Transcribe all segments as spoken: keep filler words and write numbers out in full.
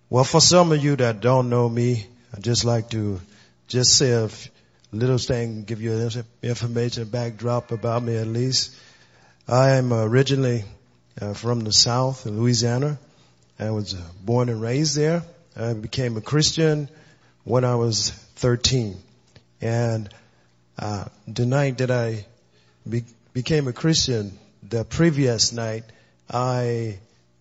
Well, for some of you that don't know me, I'd just like to just say a little thing, give you information, backdrop about me at least. I am originally uh, from the South in Louisiana. I was born and raised there. I became a Christian when I was thirteen. And uh, the night that I be- became a Christian, the previous night, I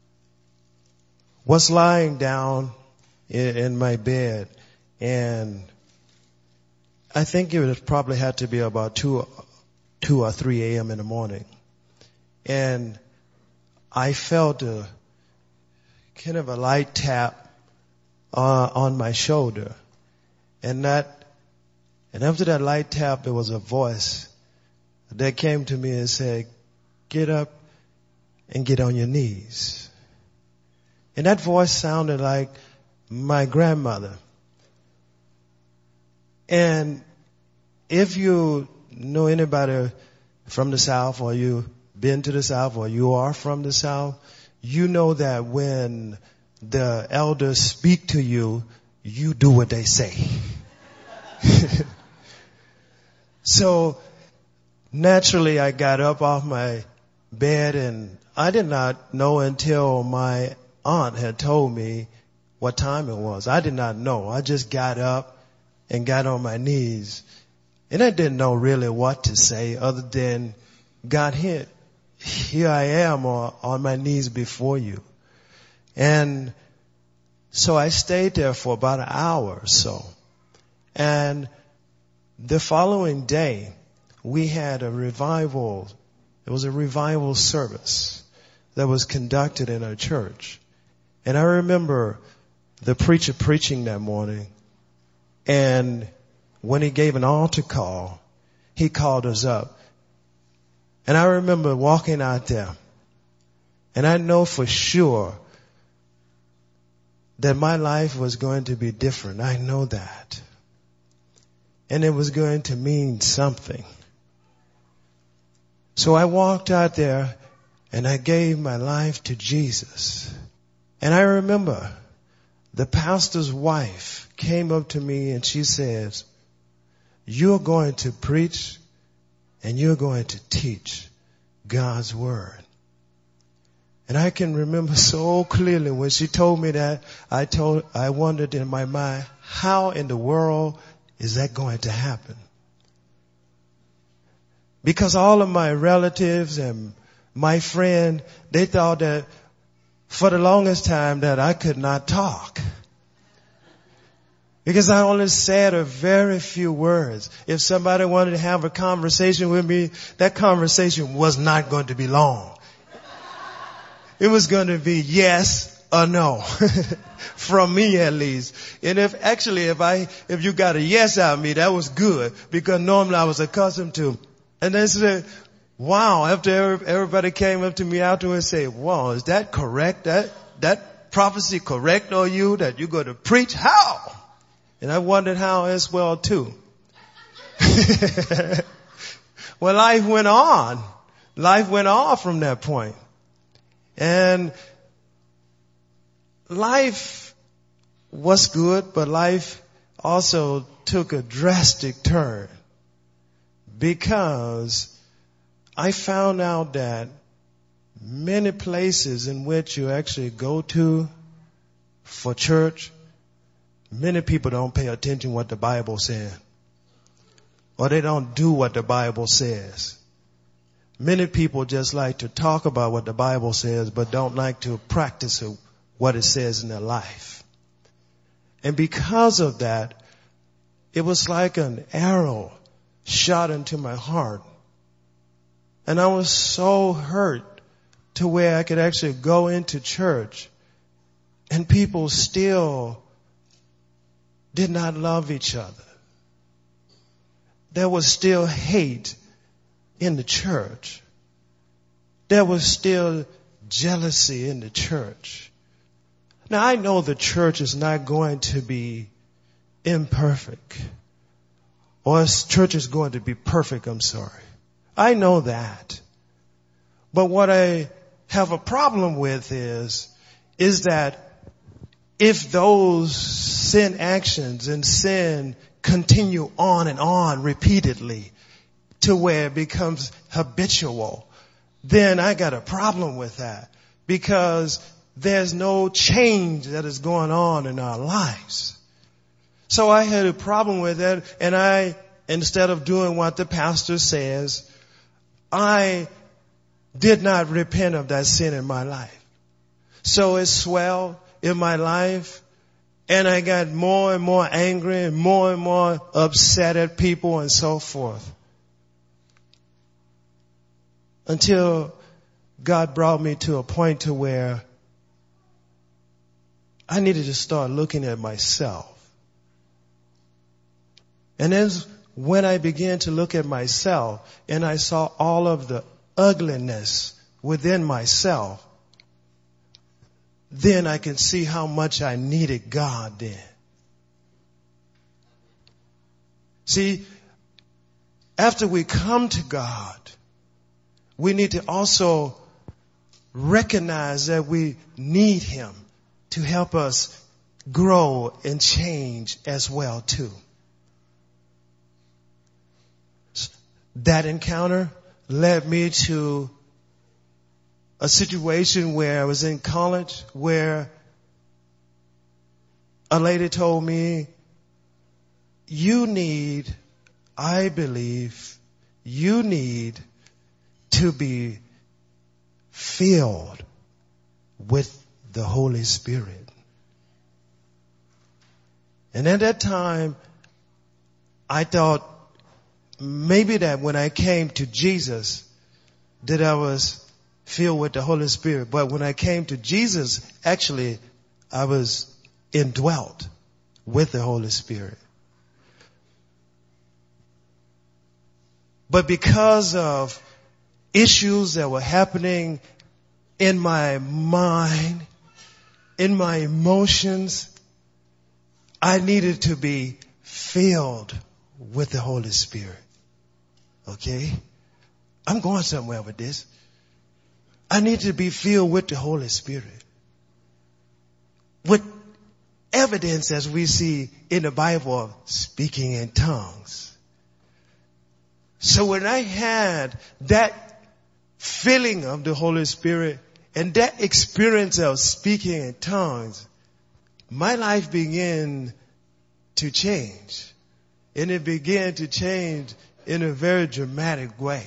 was lying down in, in my bed, and I think it was probably had to be about two, two or three a.m. in the morning, and I felt a kind of a light tap uh, on my shoulder, and that, and after that light tap, there was a voice that came to me and said, "Get up and get on your knees." And that voice sounded like my grandmother. And if you know anybody from the South, or you've been to the South, or you are from the South, you know that when the elders speak to you, you do what they say. So naturally I got up off my bed, and I did not know until my aunt had told me what time it was. I did not know. I just got up and got on my knees. And I didn't know really what to say other than, God, here, here I am on my knees before you. And so I stayed there for about an hour or so. And the following day, we had a revival. It was a revival service that was conducted in our church. And I remember the preacher preaching that morning, and when he gave an altar call, he called us up. And I remember walking out there, and I know for sure that my life was going to be different. I know that. And it was going to mean something. So I walked out there, and I gave my life to Jesus. And I remember the pastor's wife came up to me and she says, "You're going to preach and you're going to teach God's word." And I can remember so clearly when she told me that, I told, I wondered in my mind, how in the world is that going to happen? Because all of my relatives and my friend, they thought that for the longest time that I could not talk. Because I only said a very few words. If somebody wanted to have a conversation with me, that conversation was not going to be long. It was going to be yes or no. From me at least. And if actually if I, if you got a yes out of me, that was good. Because normally I was accustomed to. And they said, wow, after everybody came up to me afterwards and said, wow, is that correct? That, that prophecy correct on you that you're going to preach? How? And I wondered how as well too. Well, life went on. Life went on from that point. And life was good, but life also took a drastic turn. Because I found out that many places in which you actually go to for church, many people don't pay attention to what the Bible says. Or they don't do what the Bible says. Many people just like to talk about what the Bible says, but don't like to practice what it says in their life. And because of that, it was like an arrow shot into my heart. And I was so hurt to where I could actually go into church and people still did not love each other. There was still hate in the church. There was still jealousy in the church. Now I know the church is not going to be imperfect. Or church is going to be perfect, I'm sorry. I know that. But what I have a problem with is, is that if those sin actions and sin continue on and on repeatedly to where it becomes habitual, then I got a problem with that, because there's no change that is going on in our lives. So I had a problem with that, and I, instead of doing what the pastor says, I did not repent of that sin in my life. So it swelled in my life, and I got more and more angry and more and more upset at people and so forth. Until God brought me to a point to where I needed to start looking at myself. And then when I began to look at myself and I saw all of the ugliness within myself, then I can see how much I needed God then. See, after we come to God, we need to also recognize that we need Him to help us grow and change as well too. That encounter led me to a situation where I was in college, where a lady told me, you need, I believe, you need to be filled with the Holy Spirit. And at that time, I thought maybe that when I came to Jesus, that I was filled with the Holy Spirit. But when I came to Jesus, actually, I was indwelt with the Holy Spirit. But because of issues that were happening in my mind, in my emotions, I needed to be filled with the Holy Spirit. Okay? I'm going somewhere with this. I need to be filled with the Holy Spirit. With evidence, as we see in the Bible, of speaking in tongues. So when I had that feeling of the Holy Spirit and that experience of speaking in tongues, my life began to change. And it began to change in a very dramatic way.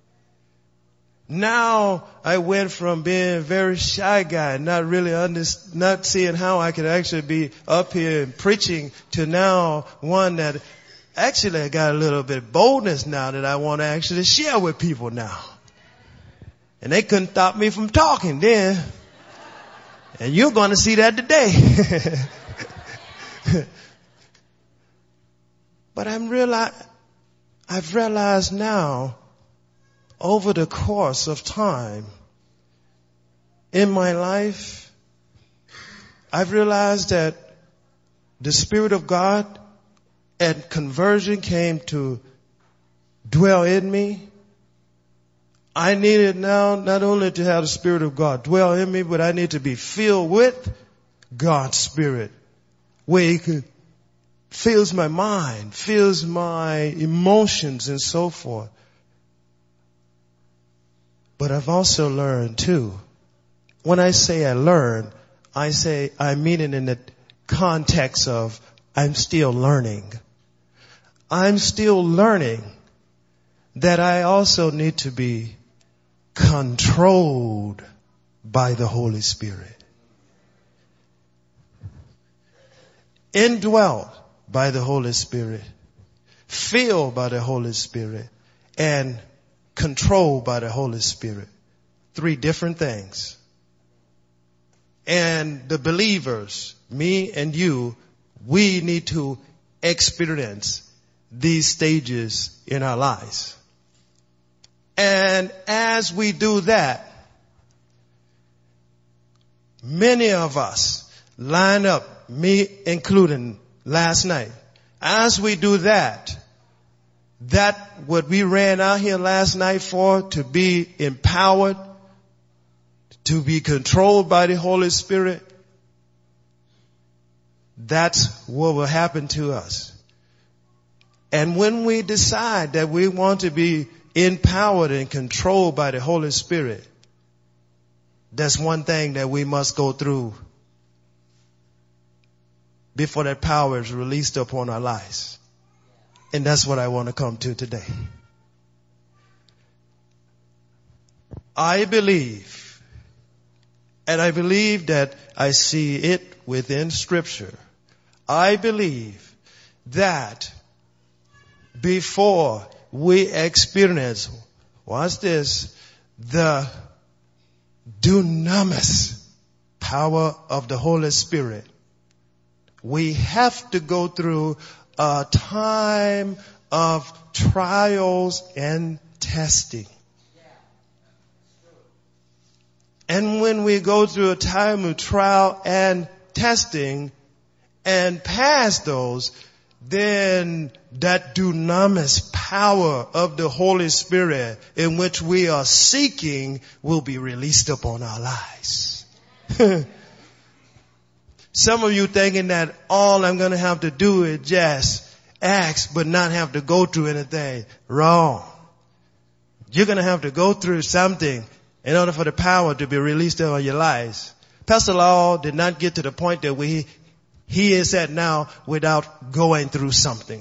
Now I went from being a very shy guy, not really under, not seeing how I could actually be up here and preaching, to now one that actually I got a little bit of boldness now that I want to actually share with people now. And they couldn't stop me from talking then. And you're going to see that today. But I'm realize, I've realized now, over the course of time in my life, I've realized that the Spirit of God at conversion came to dwell in me. I needed now not only to have the Spirit of God dwell in me, but I need to be filled with God's Spirit, where He could fills my mind, fills my emotions and so forth. But I've also learned too, when I say I learned, I say I mean it in the context of I'm still learning. I'm still learning that I also need to be controlled by the Holy Spirit. Indwelt by the Holy Spirit. Filled by the Holy Spirit. And controlled by the Holy Spirit. Three different things. And the believers, me and you, we need to experience these stages in our lives. And as we do that, many of us line up, me including last night. As we do that, that what we ran out here last night for, to be empowered, to be controlled by the Holy Spirit, that's what will happen to us. And when we decide that we want to be empowered and controlled by the Holy Spirit, that's one thing that we must go through before that power is released upon our lives. And that's what I want to come to today. I believe, and I believe that I see it within Scripture. I believe that before we experience, watch this, the dunamis power of the Holy Spirit, we have to go through a time of trials and testing. And when we go through a time of trial and testing and pass those, then that dunamis power of the Holy Spirit in which we are seeking will be released upon our lives. Some of you thinking that all I'm going to have to do is just ask but not have to go through anything. Wrong. You're going to have to go through something in order for the power to be released on your lives. Pastor Law did not get to the point that we, he is at now without going through something.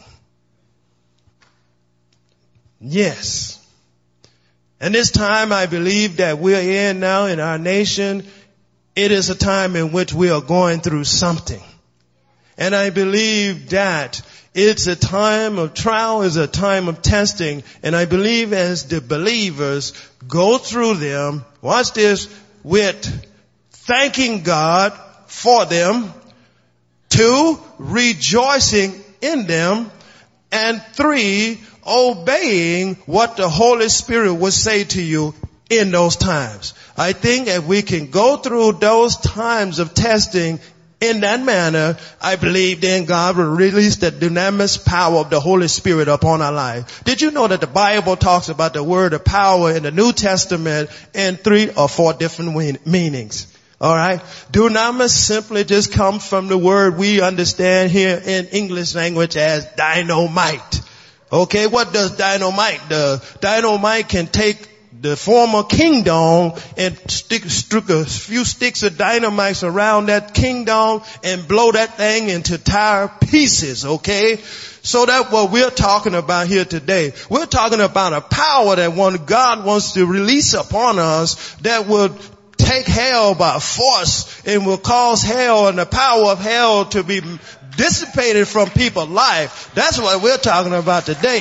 Yes. And this time I believe that we're in now in our nation, it is a time in which we are going through something. And I believe that it's a time of trial, it's a time of testing. And I believe as the believers go through them, watch this, with thanking God for them, two, rejoicing in them, and three, obeying what the Holy Spirit will say to you in those times. I think if we can go through those times of testing in that manner, I believe then God will release the dunamis power of the Holy Spirit upon our life. Did you know that the Bible talks about the word of power in the New Testament in three or four different meanings? Alright? Dunamis simply just comes from the word we understand here in English language as dynamite. Okay, what does dynamite do? Dynamite can take the former kingdom and stick, stick a few sticks of dynamite around that kingdom and blow that thing into entire pieces, okay? So that's what we're talking about here today. We're talking about a power that one God wants to release upon us that would take hell by force and will cause hell and the power of hell to be dissipated from people's life. That's what we're talking about today.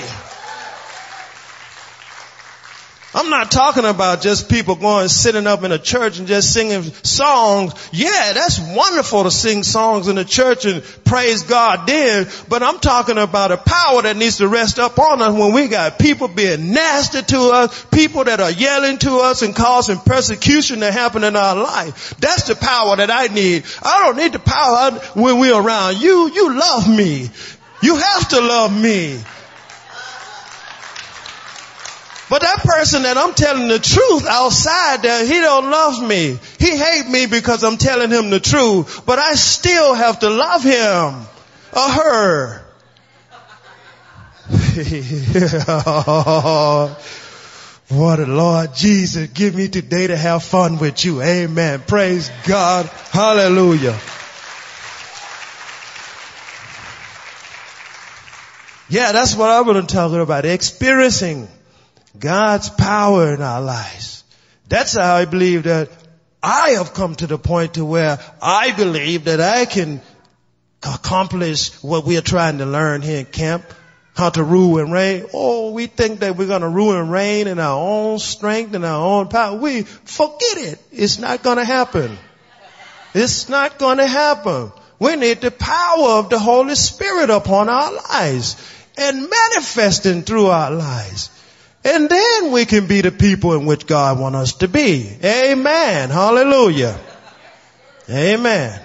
I'm not talking about just people going sitting up in a church and just singing songs. Yeah, that's wonderful to sing songs in the church and praise God then. But I'm talking about a power that needs to rest up on us when we got people being nasty to us, people that are yelling to us and causing persecution to happen in our life. That's the power that I need. I don't need the power when we're around you. You love me. You have to love me. But that person that I'm telling the truth outside there, he don't love me. He hate me because I'm telling him the truth. But I still have to love him or her. What the Lord Jesus give me today to have fun with you. Amen. Praise God. Hallelujah. Yeah, that's what I'm going to talk about. Experiencing God's power in our lives. That's how I believe that I have come to the point to where I believe that I can accomplish what we are trying to learn here in camp. How to rule and reign. Oh, we think that we're going to rule and reign in our own strength and our own power. We forget it. It's not going to happen. It's not going to happen. We need the power of the Holy Spirit upon our lives and manifesting through our lives. And then we can be the people in which God wants us to be. Amen. Hallelujah. Amen.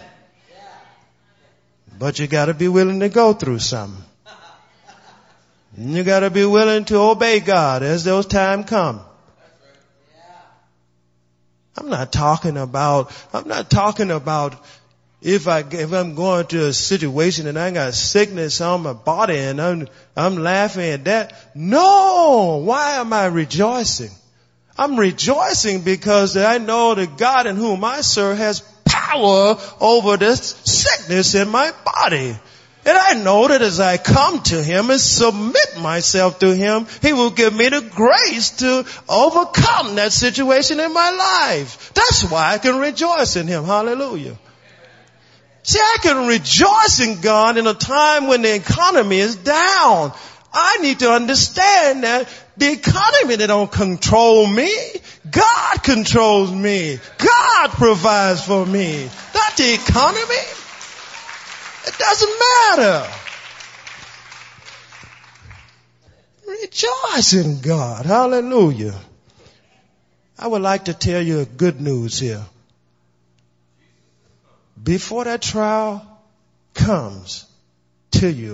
But you got to be willing to go through something. You got to be willing to obey God as those times come. I'm not talking about, I'm not talking about if I, if I'm going through a situation and I got sickness on my body and I'm, I'm laughing at that. No! Why am I rejoicing? I'm rejoicing because I know the God in whom I serve has power over this sickness in my body. And I know that as I come to Him and submit myself to Him, He will give me the grace to overcome that situation in my life. That's why I can rejoice in Him. Hallelujah. See, I can rejoice in God in a time when the economy is down. I need to understand that the economy, they don't control me. God controls me. God provides for me. Not the economy. It doesn't matter. Rejoice in God. Hallelujah. I would like to tell you good news here. Before that trial comes to you,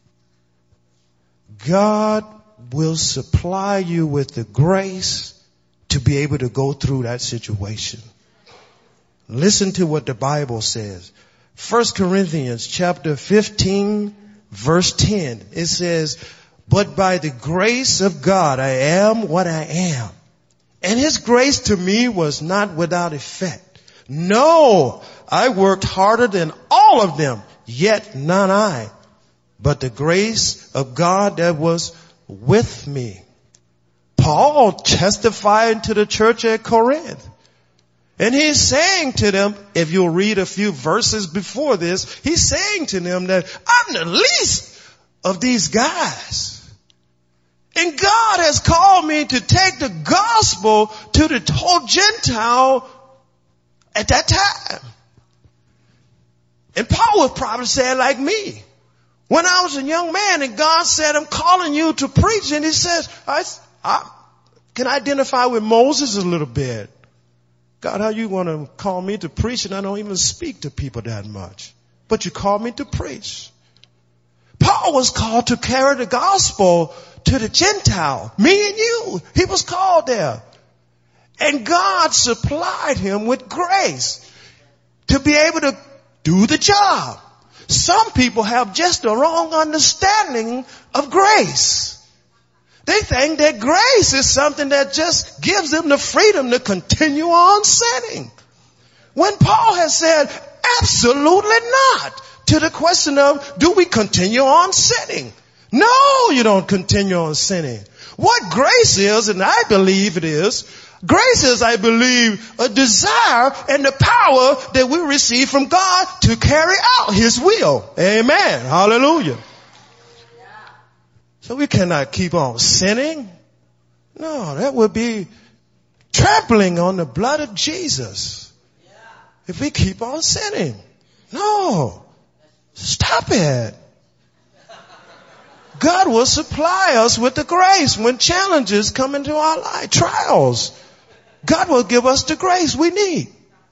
God will supply you with the grace to be able to go through that situation. Listen to what the Bible says. First Corinthians chapter fifteen verse ten. It says, but by the grace of God I am what I am. And His grace to me was not without effect. No, I worked harder than all of them, yet not I, but the grace of God that was with me. Paul testified to the church at Corinth. And he's saying to them, if you'll read a few verses before this, he's saying to them that I'm the least of these guys. And God has called me to take the gospel to the whole Gentile at that time. And Paul was probably saying like me. When I was a young man and God said, I'm calling you to preach. And He says, I, I can identify with Moses a little bit. God, how you want to call me to preach and I don't even speak to people that much. But you called me to preach. Paul was called to carry the gospel to the Gentile. Me and you. He was called there. And God supplied him with grace to be able to do the job. Some people have just the wrong understanding of grace. They think that grace is something that just gives them the freedom to continue on sinning. When Paul has said, absolutely not, to the question of, do we continue on sinning? No, you don't continue on sinning. What grace is, and I believe it is, grace is, I believe, a desire and the power that we receive from God to carry out His will. Amen. Hallelujah. So we cannot keep on sinning. No, that would be trampling on the blood of Jesus. If we keep on sinning. No. Stop it. God will supply us with the grace when challenges come into our life, trials. God will give us the grace we need.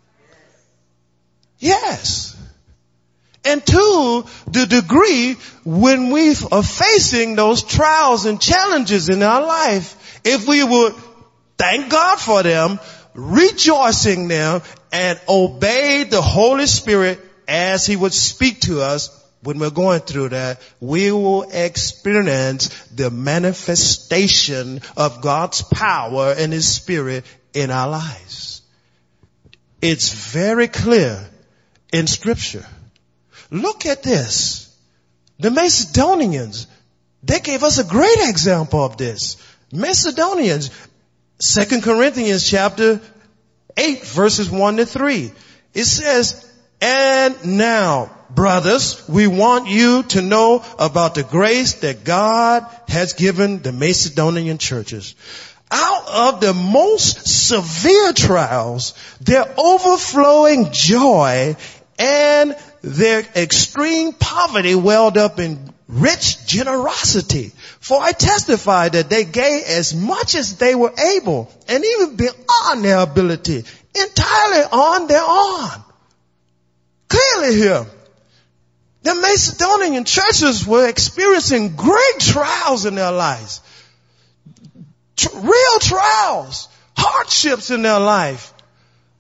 Yes. And to the degree when we are facing those trials and challenges in our life, if we would thank God for them, rejoicing them, and obey the Holy Spirit as He would speak to us when we're going through that, we will experience the manifestation of God's power and His Spirit in our lives. It's very clear in Scripture. Look at this. The Macedonians, they gave us a great example of this. Macedonians, Second Corinthians chapter eight, verses one to three. It says, and now, brothers, we want you to know about the grace that God has given the Macedonian churches. Out of the most severe trials, their overflowing joy and their extreme poverty welled up in rich generosity. For I testify that they gave as much as they were able, and even beyond their ability, entirely on their own. Clearly here, the Macedonian churches were experiencing great trials in their lives. Tr- real trials, hardships in their life.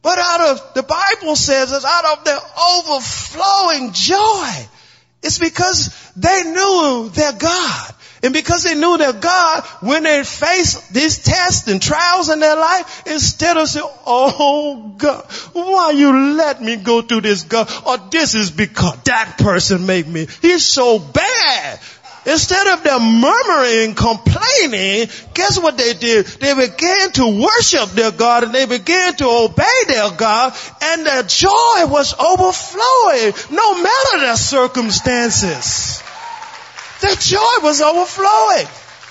But out of, the Bible says it's out of their overflowing joy. It's because they knew their God. And because they knew their God, when they faced these tests and trials in their life, instead of saying, oh God, why you let me go through this, God? Or this is because that person made me. He's so bad. Instead of them murmuring and complaining, guess what they did? They began to worship their God and they began to obey their God, and their joy was overflowing no matter their circumstances. Their joy was overflowing.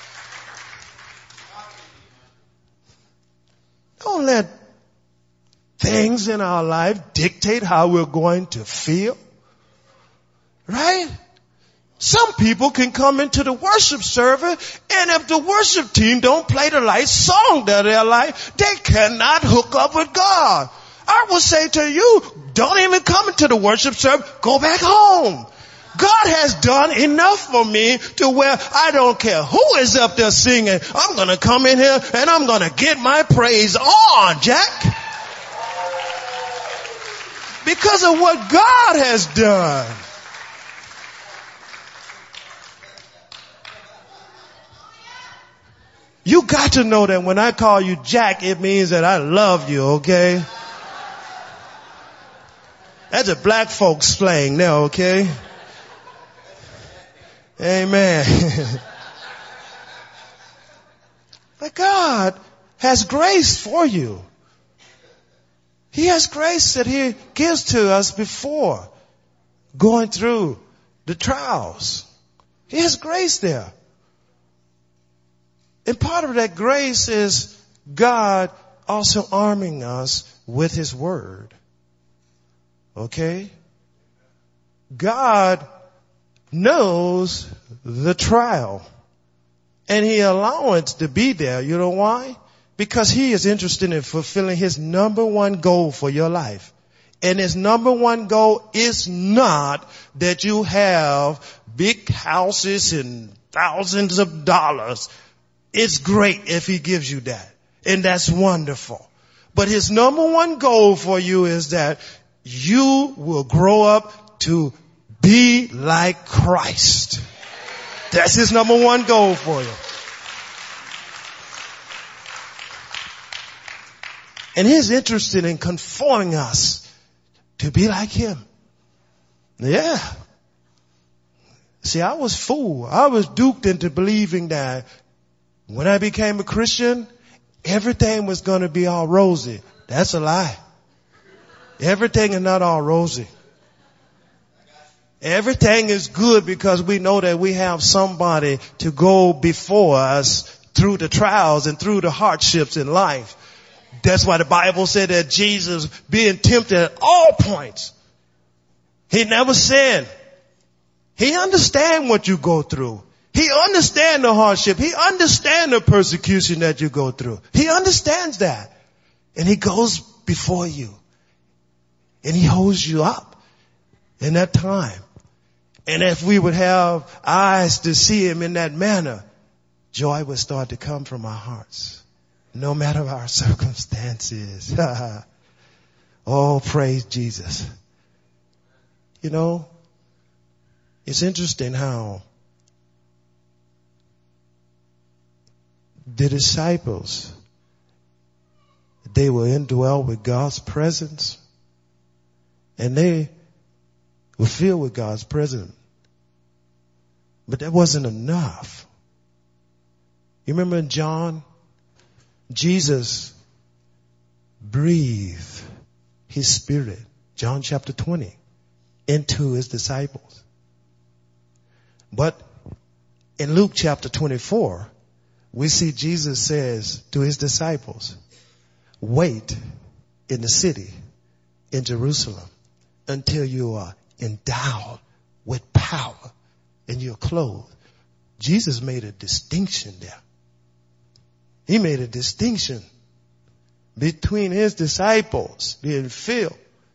Don't let things in our life dictate how we're going to feel. Right? Some people can come into the worship service, and if the worship team don't play the right song that they like, they cannot hook up with God. I would say to you, don't even come into the worship service. Go back home. God has done enough for me to where I don't care who is up there singing. I'm going to come in here and I'm going to get my praise on, Jack. Because of what God has done. You got to know that when I call you Jack, it means that I love you, okay? That's a black folks slang now, okay? Amen. But God has grace for you. He has grace that He gives to us before going through the trials. He has grace there. And part of that grace is God also arming us with His Word. Okay? God knows the trial, and He allows it to be there. You know why? Because He is interested in fulfilling His number one goal for your life. And His number one goal is not that you have big houses and thousands of dollars. It's great if He gives you that, and that's wonderful. But His number one goal for you is that you will grow up to be like Christ. That's His number one goal for you. And He's interested in conforming us to be like Him. Yeah. See, I was fooled. I was duped into believing that when I became a Christian, everything was going to be all rosy. That's a lie. Everything is not all rosy. Everything is good because we know that we have somebody to go before us through the trials and through the hardships in life. That's why the Bible said that Jesus, being tempted at all points, He never sinned. He understands what you go through. He understands the hardship. He understands the persecution that you go through. He understands that. And He goes before you. And He holds you up in that time. And if we would have eyes to see Him in that manner, joy would start to come from our hearts, no matter our circumstances. Oh, praise Jesus. You know, it's interesting how the disciples, they were indwelled with God's presence, and they were filled with God's presence. But that wasn't enough. You remember in John, Jesus breathed His Spirit, John chapter twenty, into His disciples. But in Luke chapter twenty-four, we see Jesus says to His disciples, wait in the city, in Jerusalem, until you are endowed with power and you're clothed. Jesus made a distinction there. He made a distinction between His disciples being filled.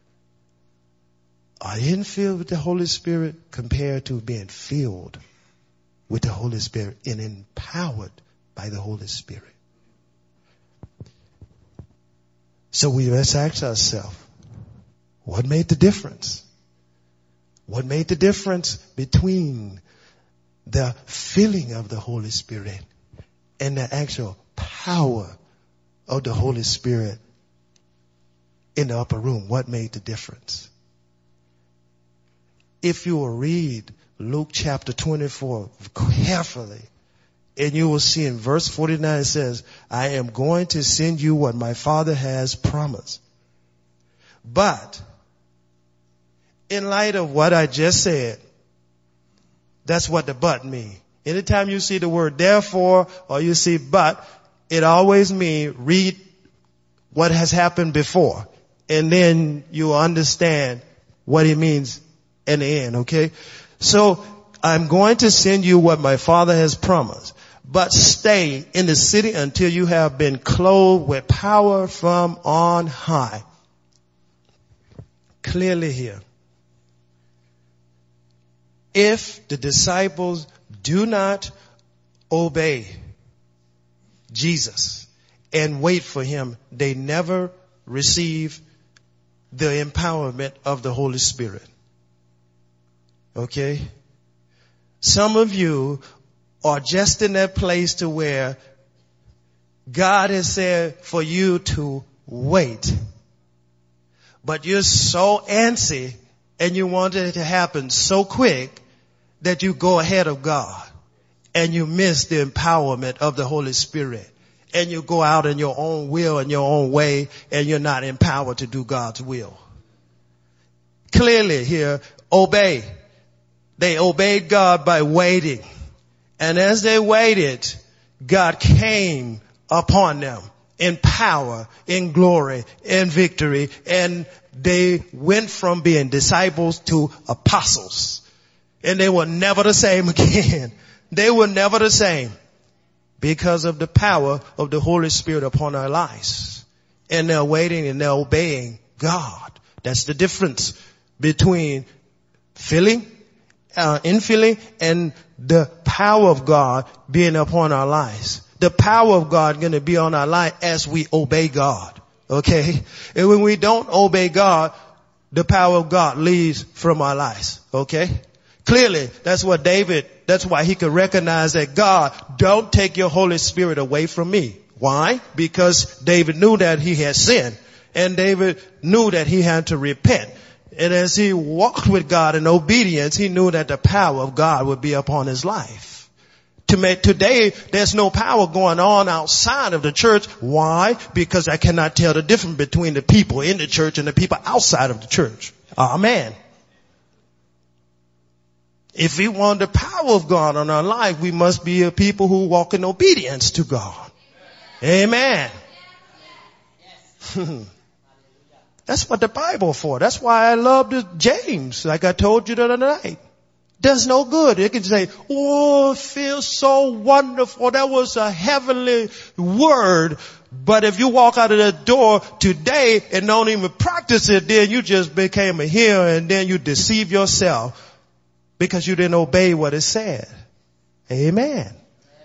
Are you filled with the Holy Spirit compared to being filled with the Holy Spirit and empowered by the Holy Spirit? So we must ask ourselves, what made the difference? What made the difference between the filling of the Holy Spirit and the actual power of the Holy Spirit in the upper room? What made the difference? If you will read Luke chapter twenty-four carefully, and you will see in verse forty-nine it says, I am going to send you what my Father has promised. But in light of what I just said, that's what the but means. Anytime you see the word therefore or you see but, it always means read what has happened before. And then you understand what it means in the end, okay? So I'm going to send you what my Father has promised. But stay in the city until you have been clothed with power from on high. Clearly here, if the disciples do not obey Jesus and wait for him, they never receive the empowerment of the Holy Spirit. Okay? Some of you are just in that place to where God has said for you to wait. But you're so antsy and you want it to happen so quick that you go ahead of God and you miss the empowerment of the Holy Spirit. And you go out in your own will and your own way and you're not empowered to do God's will. Clearly here, obey. They obeyed God by waiting. And as they waited, God came upon them in power, in glory, in victory. And they went from being disciples to apostles. And they were never the same again. They were never the same because of the power of the Holy Spirit upon our lives. And they're waiting and they're obeying God. That's the difference between filling, uh, infilling and the power of God being upon our lives. The power of God going to be on our life as we obey God. Okay? And when we don't obey God, the power of God leaves from our lives. Okay? Clearly, that's what David, that's why he could recognize that God, don't take your Holy Spirit away from me. Why? Because David knew that he had sinned. And David knew that he had to repent. And as he walked with God in obedience, he knew that the power of God would be upon his life. To make, today, there's no power going on outside of the church. Why? Because I cannot tell the difference between the people in the church and the people outside of the church. Amen. If we want the power of God on our life, we must be a people who walk in obedience to God. Amen. That's what the Bible for. That's why I love the James, like I told you the other night. Does no good. It can say, oh, it feels so wonderful. That was a heavenly word. But if you walk out of the door today and don't even practice it, then you just became a hearer and then you deceive yourself. Because you didn't obey what it said. Amen.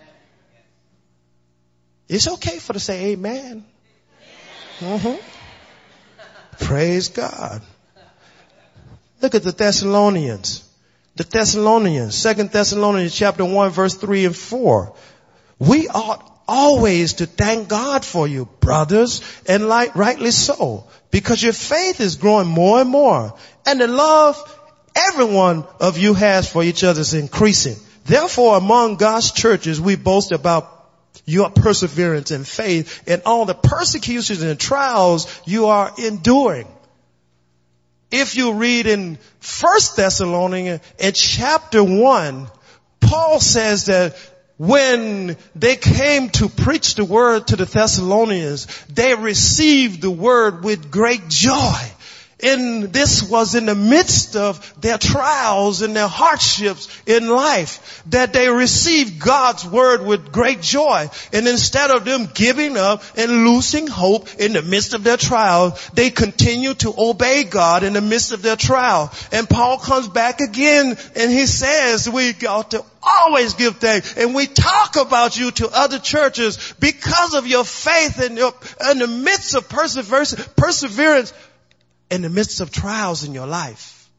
It's okay for to say amen. Mm-hmm. Praise God. Look at the Thessalonians. The Thessalonians, Second Thessalonians chapter one, verse three and four. We ought always to thank God for you, brothers, and like, rightly so, because your faith is growing more and more, and the love every one of you has for each other is increasing. Therefore, among God's churches, we boast about your perseverance and faith and all the persecutions and trials you are enduring. If you read in First Thessalonians in chapter one, Paul says that when they came to preach the word to the Thessalonians, they received the word with great joy. And this was in the midst of their trials and their hardships in life that they received God's word with great joy. And instead of them giving up and losing hope in the midst of their trial, they continued to obey God in the midst of their trial. And Paul comes back again and he says we got to always give thanks. And we talk about you to other churches because of your faith in, your, in the midst of perseverance, perseverance in the midst of trials in your life.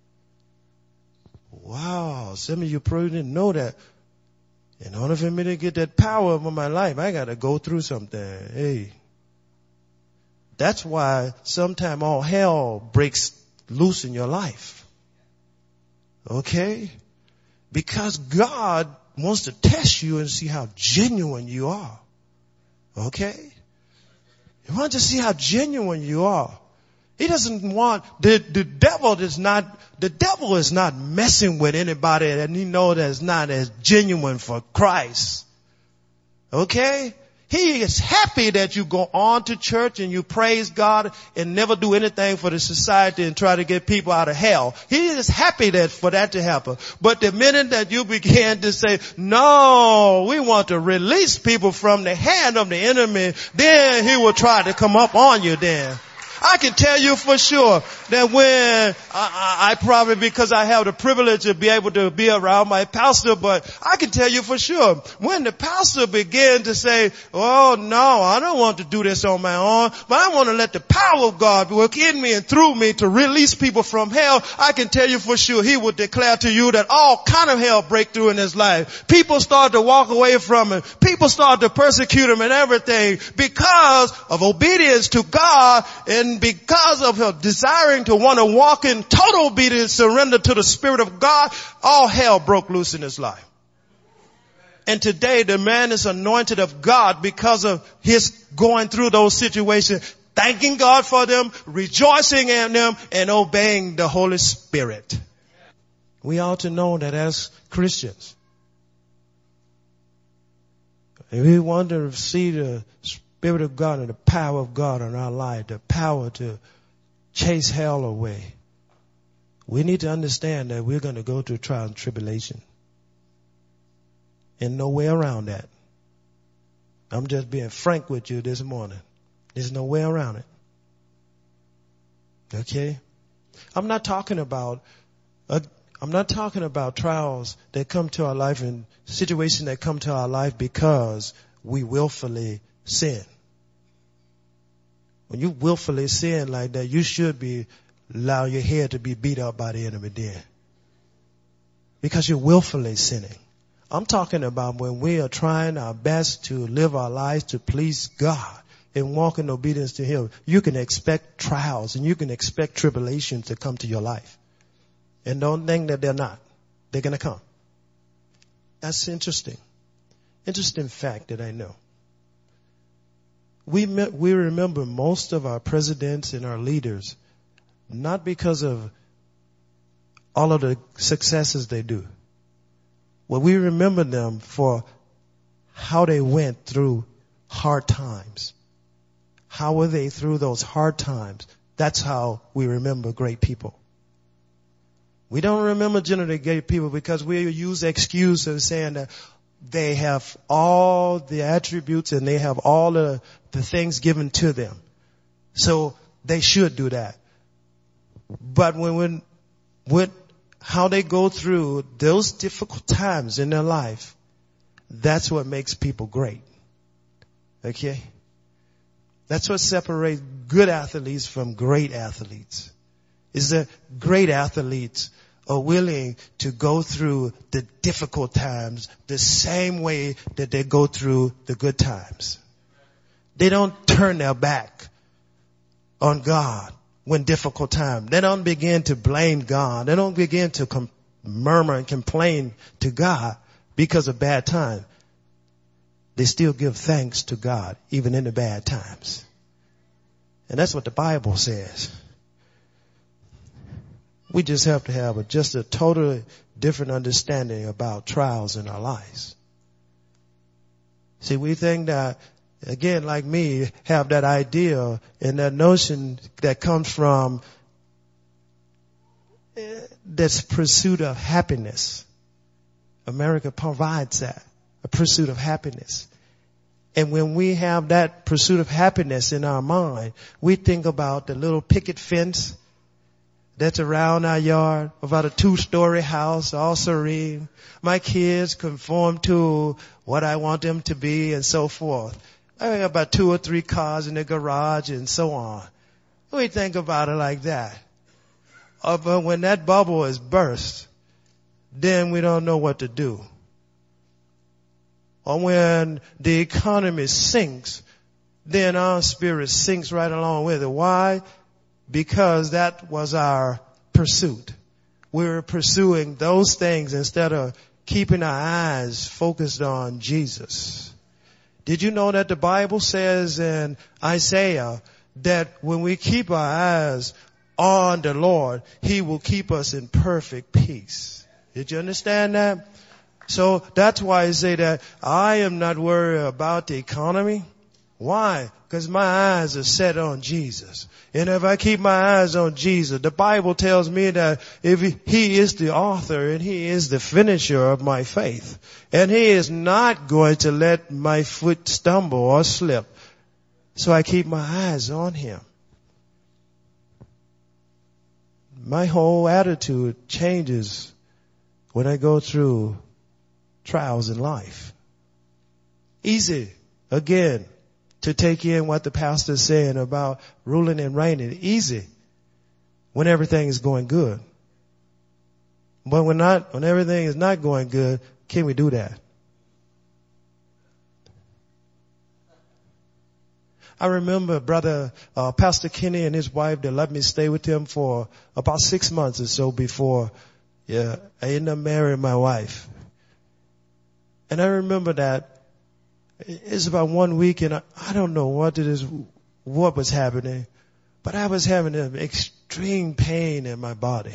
Wow, some of you probably didn't know that. In order for me to get that power over my life, I got to go through something. Hey, that's why sometimes all hell breaks loose in your life. Okay? Because God wants to test you and see how genuine you are. Okay? He wants to see how genuine you are. He doesn't want, the, the devil is not, the devil is not messing with anybody that he knows that's not as genuine for Christ. Okay? He is happy that you go on to church and you praise God and never do anything for the society and try to get people out of hell. He is happy that for that to happen. But the minute that you begin to say, no, we want to release people from the hand of the enemy, then he will try to come up on you then. I can tell you for sure that when I, I, I probably, because I have the privilege to be able to be around my pastor, but I can tell you for sure when the pastor began to say, oh no, I don't want to do this on my own, but I want to let the power of God work in me and through me to release people from hell, I can tell you for sure he will declare to you that all kind of hell break through in his life. People start to walk away from him. People start to persecute him and everything because of obedience to God and because of her desiring to want to walk in total obedience, surrender to the Spirit of God, all hell broke loose in his life. And today the man is anointed of God because of his going through those situations, thanking God for them, rejoicing in them, and obeying the Holy Spirit. We ought to know that as Christians, if we want to see the Spirit of God and the power of God in our life, the power to chase hell away, we need to understand that we're going to go through trial and tribulation. And no way around that. I'm just being frank with you this morning. There's no way around it. Okay? I'm not talking about, uh, I'm not talking about trials that come to our life and situations that come to our life because we willfully sin. When you willfully sin like that, you should be allow your head to be beat up by the enemy then. Because you're willfully sinning. I'm talking about when we are trying our best to live our lives to please God and walk in obedience to Him. You can expect trials and you can expect tribulations to come to your life. And don't think that they're not. They're going to come. That's interesting. Interesting fact that I know. We we remember most of our presidents and our leaders not because of all of the successes they do. Well, we remember them for how they went through hard times. How were they through those hard times? That's how we remember great people. We don't remember generally great people because we use excuses saying that they have all the attributes and they have all the, the things given to them. So they should do that. But when, when, with how they go through those difficult times in their life, that's what makes people great. Okay? That's what separates good athletes from great athletes. Is that great athletes are willing to go through the difficult times the same way that they go through the good times. They don't turn their back on God when difficult times. They don't begin to blame God. They don't begin to com- murmur and complain to God because of bad times. They still give thanks to God even in the bad times. And that's what the Bible says. We just have to have a, just a totally different understanding about trials in our lives. See, we think that, again, like me, have that idea and that notion that comes from That's pursuit of happiness. America provides that, a pursuit of happiness. And when we have that pursuit of happiness in our mind, we think about the little picket fence that's around our yard, about a two-story house, all serene. My kids conform to what I want them to be and so forth. I got about two or three cars in the garage and so on. We think about it like that. Uh, but when that bubble is burst, then we don't know what to do. Or when the economy sinks, then our spirit sinks right along with it. Why? Because that was our pursuit. We were pursuing those things instead of keeping our eyes focused on Jesus. Did you know that the Bible says in Isaiah that when we keep our eyes on the Lord, He will keep us in perfect peace? Did you understand that? So that's why I say that I am not worried about the economy. Why? Because my eyes are set on Jesus. And if I keep my eyes on Jesus, the Bible tells me that if he, he is the author and He is the finisher of my faith. And He is not going to let my foot stumble or slip. So I keep my eyes on Him. My whole attitude changes when I go through trials in life. Easy, again, to take in what the pastor is saying about ruling and reigning. Easy when everything is going good. But when not, when everything is not going good, can we do that? I remember brother, uh, Pastor Kenny and his wife, they let me stay with him for about six months or so before, yeah, I ended up marrying my wife. And I remember that it's about one week and I, I don't know what it is, what was happening, but I was having an extreme pain in my body.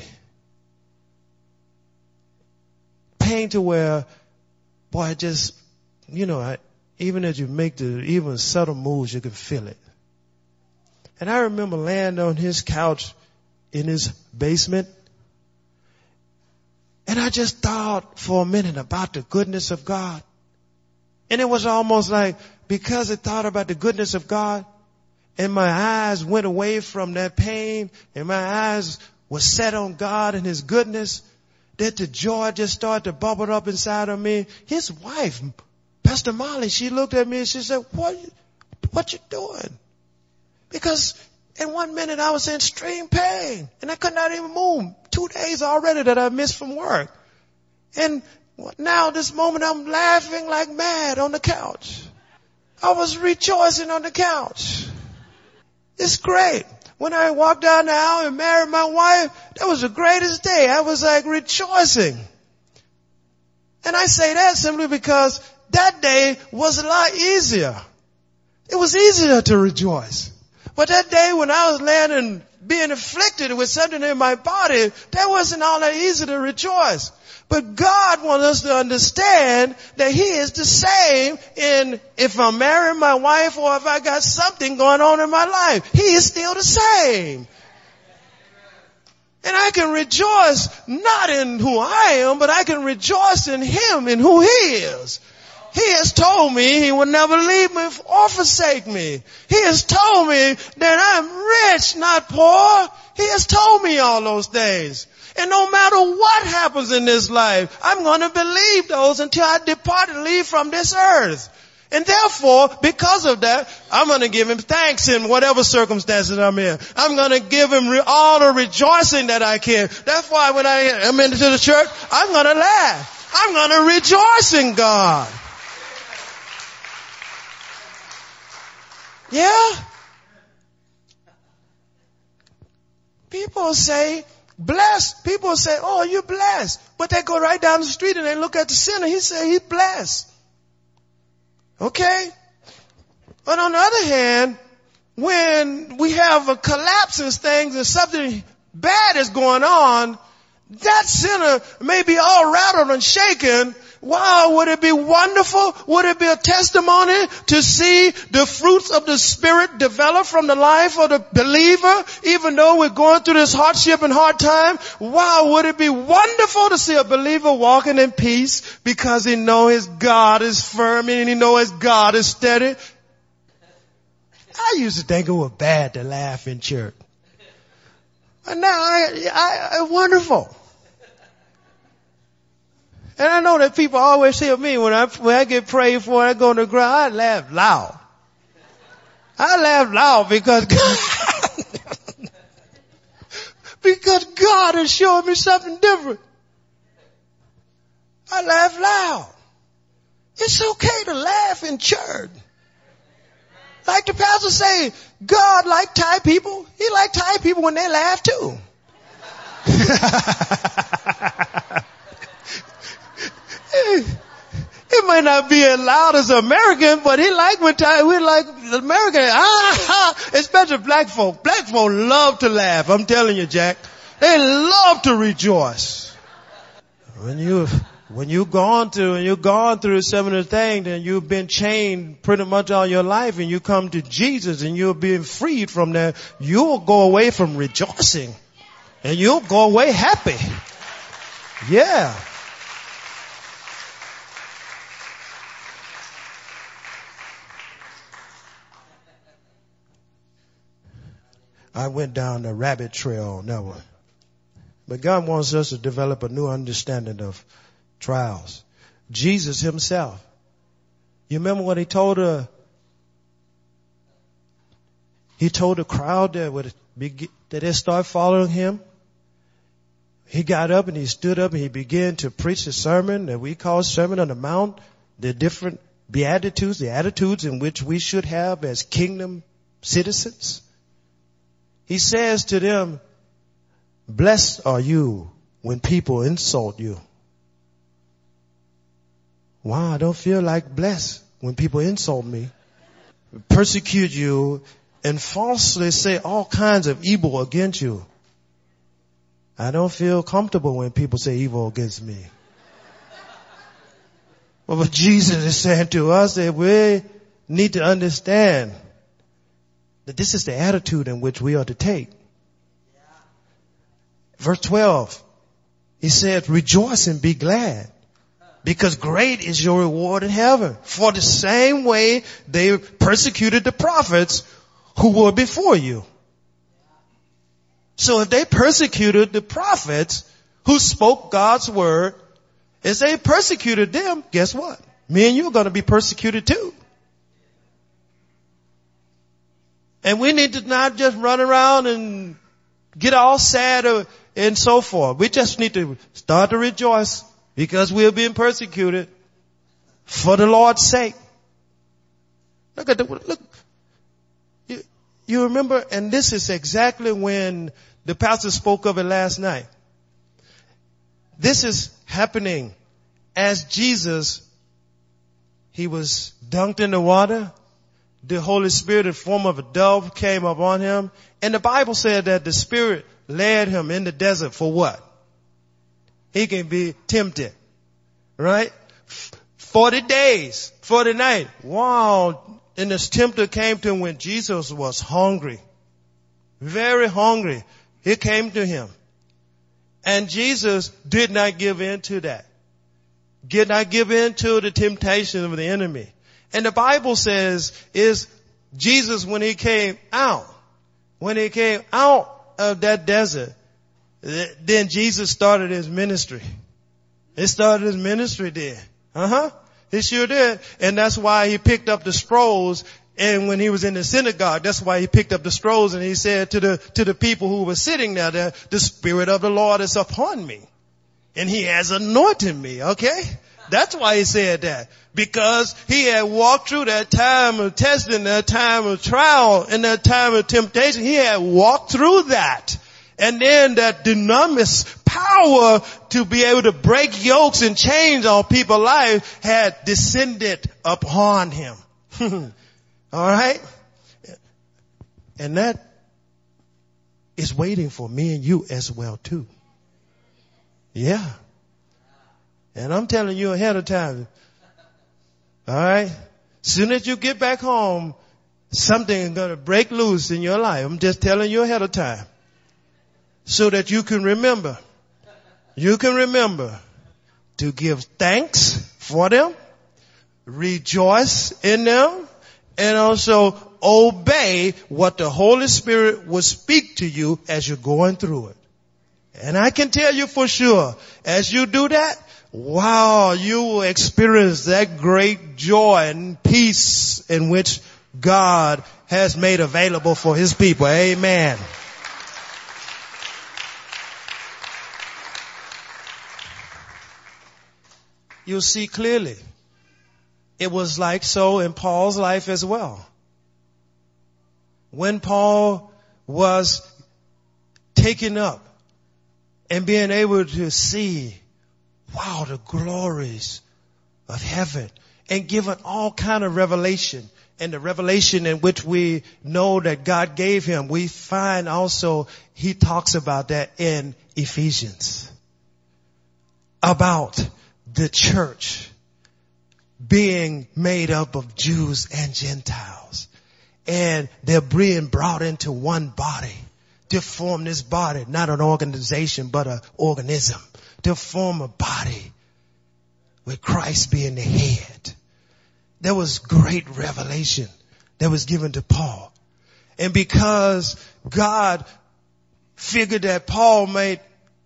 Pain to where, boy, I just, you know, I, even as you make the even subtle moves, you can feel it. And I remember laying on his couch in his basement. And I just thought for a minute about the goodness of God. And it was almost like because I thought about the goodness of God and my eyes went away from that pain and my eyes were set on God and His goodness, that the joy just started to bubble up inside of me. His wife, Pastor Molly, she looked at me and she said, what, what you doing? Because in one minute I was in extreme pain and I could not even move. Two days already that I missed from work. And now this moment I'm laughing like mad on the couch. I was rejoicing on the couch. It's great. When I walked down the aisle and married my wife, that was the greatest day. I was like rejoicing. And I say that simply because that day was a lot easier. It was easier to rejoice. But that day when I was laying and being afflicted with something in my body, that wasn't all that easy to rejoice. But God wants us to understand that He is the same in if I'm marrying my wife or if I got something going on in my life. He is still the same. And I can rejoice not in who I am, but I can rejoice in Him and who He is. He has told me He will never leave me or forsake me. He has told me that I'm rich, not poor. He has told me all those things. And no matter what happens in this life, I'm going to believe those until I depart and leave from this earth. And therefore, because of that, I'm going to give Him thanks in whatever circumstances I'm in. I'm going to give Him re- all the rejoicing that I can. That's why when I am into the church, I'm going to laugh. I'm going to rejoice in God. Yeah? People say, blessed. People say, oh, you're blessed. But they go right down the street and they look at the sinner. He said he's blessed. Okay? But on the other hand, when we have a collapse in things and something bad is going on, that sinner may be all rattled and shaken, wow, would it be wonderful? Would it be a testimony to see the fruits of the Spirit develop from the life of the believer, even though we're going through this hardship and hard time? Wow, would it be wonderful to see a believer walking in peace because he knows his God is firm and he knows his God is steady? I used to think it was bad to laugh in church. And now I, I, I wonderful. And I know that people always tell me when I, when I get prayed for and I go on the ground, I laugh loud. I laugh loud because God, because God is showing me something different. I laugh loud. It's okay to laugh in church. Like the pastor say, God like Thai people. He like Thai people when they laugh too. It might not be as loud as American, but he like when Thai, we like American. Ah, especially black folk. Black folk love to laugh. I'm telling you, Jack. They love to rejoice. When you, when you've gone through and you've gone through some of the things and you've been chained pretty much all your life and you come to Jesus and you're being freed from that, you'll go away from rejoicing and you'll go away happy. Yeah. I went down the rabbit trail on that one. But God wants us to develop a new understanding of trials. Jesus himself. You remember what he told her? He told the crowd that would be, that they start following him. He got up and he stood up and he began to preach a sermon that we call Sermon on the Mount. The different beatitudes, the attitudes in which we should have as kingdom citizens. He says to them, blessed are you when people insult you. Wow, I don't feel like blessed when people insult me, persecute you, and falsely say all kinds of evil against you. I don't feel comfortable when people say evil against me. Well, but Jesus is saying to us that we need to understand that this is the attitude in which we are to take. Verse twelve, he said, rejoice and be glad, because great is your reward in heaven. For the same way they persecuted the prophets who were before you. So if they persecuted the prophets who spoke God's word, as they persecuted them, guess what? Me and you are going to be persecuted too. And we need to not just run around and get all sad or, and so forth. We just need to start to rejoice because we are being persecuted for the Lord's sake. Look at the, look. You, you remember, and this is exactly when the pastor spoke of it last night. This is happening as Jesus, he was dunked in the water. The Holy Spirit in the form of a dove came upon him. And the Bible said that the Spirit led him in the desert for what? He can be tempted. Right? Forty days, forty nights. Wow. And this tempter came to him when Jesus was hungry. Very hungry. He came to him. And Jesus did not give in to that. Did not give in to the temptation of the enemy. And the Bible says is Jesus, when he came out, when he came out of that desert, then Jesus started his ministry. He started his ministry there. Uh-huh. He sure did. And that's why he picked up the scrolls. And when he was in the synagogue, that's why he picked up the scrolls and he said to the, to the people who were sitting there, the, the Spirit of the Lord is upon me. And he has anointed me. Okay. That's why he said that. Because he had walked through that time of testing, that time of trial, and that time of temptation. He had walked through that. And then that dunamis power to be able to break yokes and chains on people's life had descended upon him. All right? And that is waiting for me and you as well too. Yeah. And I'm telling you ahead of time. All right? Soon as you get back home, something is going to break loose in your life. I'm just telling you ahead of time. So that you can remember. You can remember to give thanks for them, rejoice in them, and also obey what the Holy Spirit will speak to you as you're going through it. And I can tell you for sure, as you do that, wow, you will experience that great joy and peace in which God has made available for His people. Amen. You'll see clearly. It was like so in Paul's life as well. When Paul was taken up and being able to see, wow, the glories of heaven, and given all kind of revelation, and the revelation in which we know that God gave him, we find also he talks about that in Ephesians. About the church being made up of Jews and Gentiles. And they're being brought into one body to form this body, not an organization, but an organism, to form a body with Christ being the head. There was great revelation that was given to Paul. And because God figured that Paul may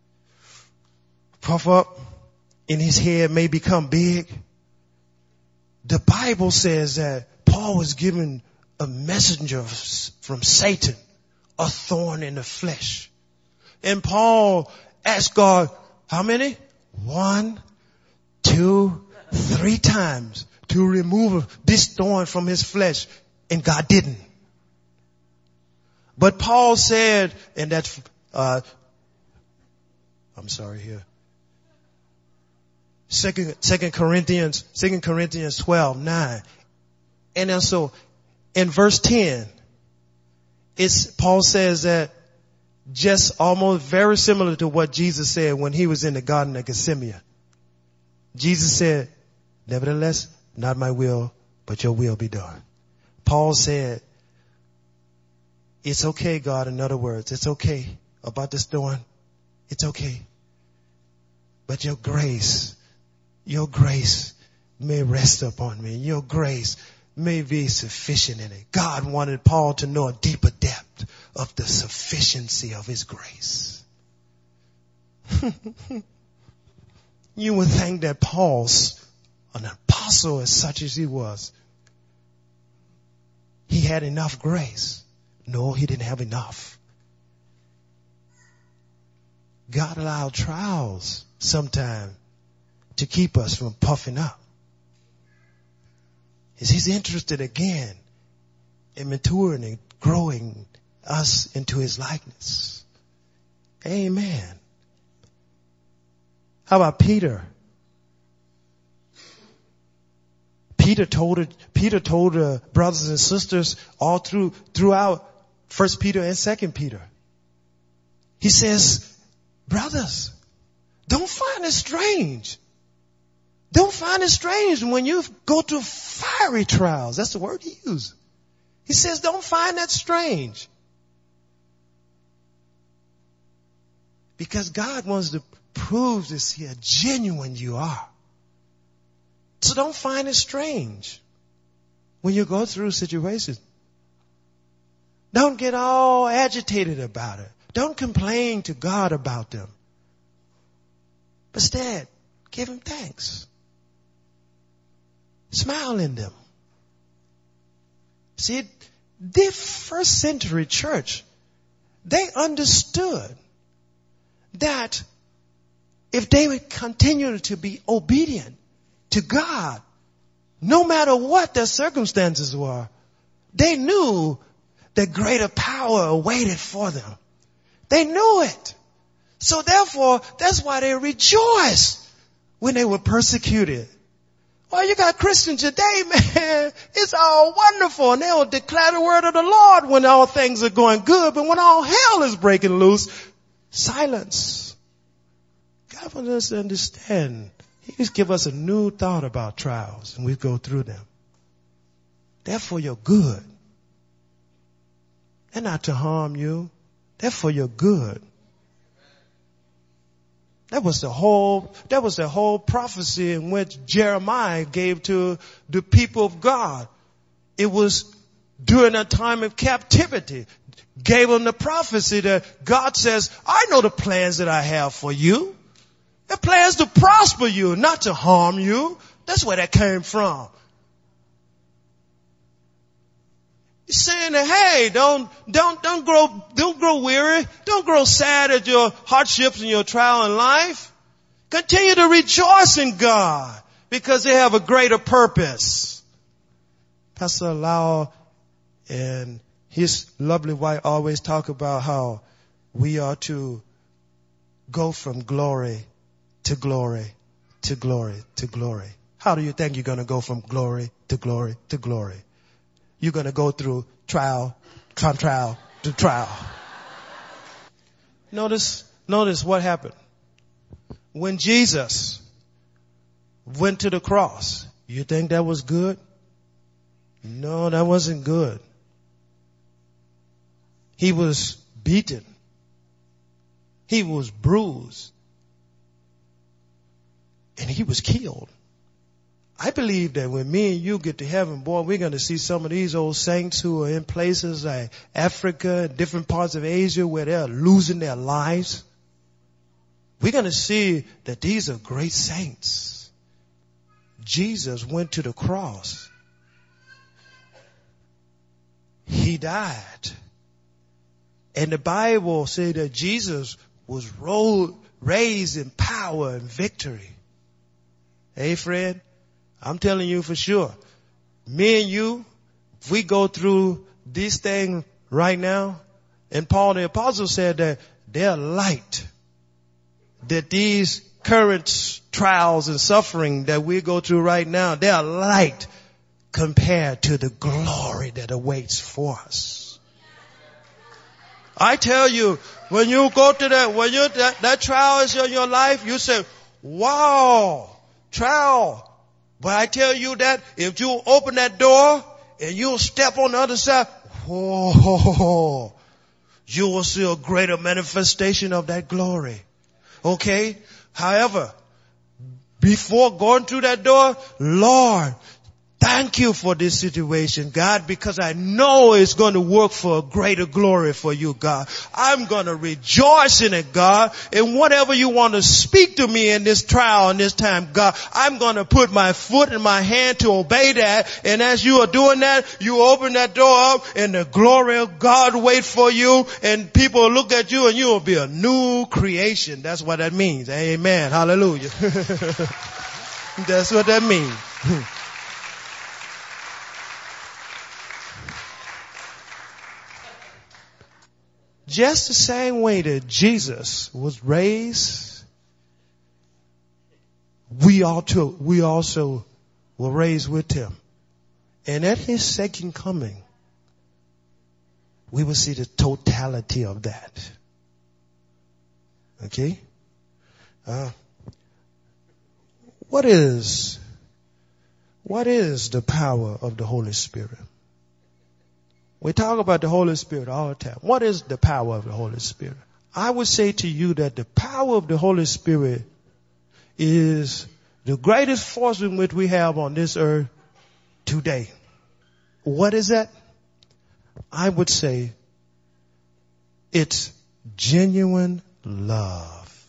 puff up in his head, may become big, the Bible says that Paul was given a messenger from Satan, a thorn in the flesh. And Paul asked God, how many? One, two, three times to remove this thorn from his flesh. And God didn't. But Paul said, and that's, uh, I'm sorry here. Second, Second Corinthians, Second Corinthians twelve, nine. And then so in verse ten, it's, Paul says that just almost very similar to what Jesus said when he was in the Garden of Gethsemane. Jesus said, nevertheless, not my will, but your will be done. Paul said, it's okay, God, in other words, it's okay about this thorn. It's okay. But your grace, your grace may rest upon me. Your grace may be sufficient in it. God wanted Paul to know a deeper depth of the sufficiency of his grace. You would think that Paul's an apostle as such as he was. He had enough grace. No, he didn't have enough. God allowed trials sometime to keep us from puffing up. He's interested again in maturing and growing us into his likeness. Amen. How about Peter? Peter told it, Peter told uh, brothers and sisters all through throughout First Peter and Second Peter. He says, brothers, don't find it strange. Don't find it strange when you go through fiery trials. That's the word he used. He says, don't find that strange. Because God wants to prove to see how genuine you are. So don't find it strange when you go through situations. Don't get all agitated about it. Don't complain to God about them. But instead, give him thanks. Smile in them. See, the first century church, they understood that if they would continue to be obedient to God, no matter what their circumstances were, they knew that greater power awaited for them. They knew it. So therefore, that's why they rejoiced when they were persecuted. Well, you got Christians today, man, it's all wonderful. And they'll declare the word of the Lord when all things are going good. But when all hell is breaking loose, silence. God wants us to understand He just give us a new thought about trials, and we go through them. They're for your good. They're not to harm you. They're for your good. That was the whole, that was the whole prophecy in which Jeremiah gave to the people of God. It was during a time of captivity. Gave them the prophecy that God says, I know the plans that I have for you. They're plans to prosper you, not to harm you. That's where that came from. He's saying that, hey, don't, don't, don't grow, don't grow weary. Don't grow sad at your hardships and your trial in life. Continue to rejoice in God because they have a greater purpose. Pastor Lau and his lovely wife always talk about how we are to go from glory to glory to glory to glory. How do you think you're going to go from glory to glory to glory? You're going to go through trial, from trial to trial. Notice, notice what happened. When Jesus went to the cross, you think that was good? No, that wasn't good. He was beaten. He was bruised. And he was killed. I believe that when me and you get to heaven, boy, we're going to see some of these old saints who are in places like Africa, different parts of Asia where they're losing their lives. We're going to see that these are great saints. Jesus went to the cross. He died. And the Bible says that Jesus was ro- raised in power and victory. Hey, friend. I'm telling you for sure, me and you, if we go through this thing right now, and Paul the Apostle said that they're light, that these current trials and suffering that we go through right now, they're light compared to the glory that awaits for us. I tell you, when you go to that, when you that, that trial is in your life, you say, wow, trial. But I tell you that if you open that door and you'll step on the other side, whoa, you will see a greater manifestation of that glory. Okay? However, before going through that door, Lord, thank you for this situation, God, because I know it's going to work for a greater glory for you, God. I'm going to rejoice in it, God. And whatever you want to speak to me in this trial and this time, God, I'm going to put my foot in my hand to obey that. And as you are doing that, you open that door up and the glory of God wait for you and people will look at you and you will be a new creation. That's what that means. Amen. Hallelujah. That's what that means. Just the same way that Jesus was raised, we also, we also were raised with him. And at his second coming, we will see the totality of that. Okay? Uh, what is, what is the power of the Holy Spirit? We talk about the Holy Spirit all the time. What is the power of the Holy Spirit? I would say to you that the power of the Holy Spirit is the greatest force in which we have on this earth today. What is that? I would say it's genuine love.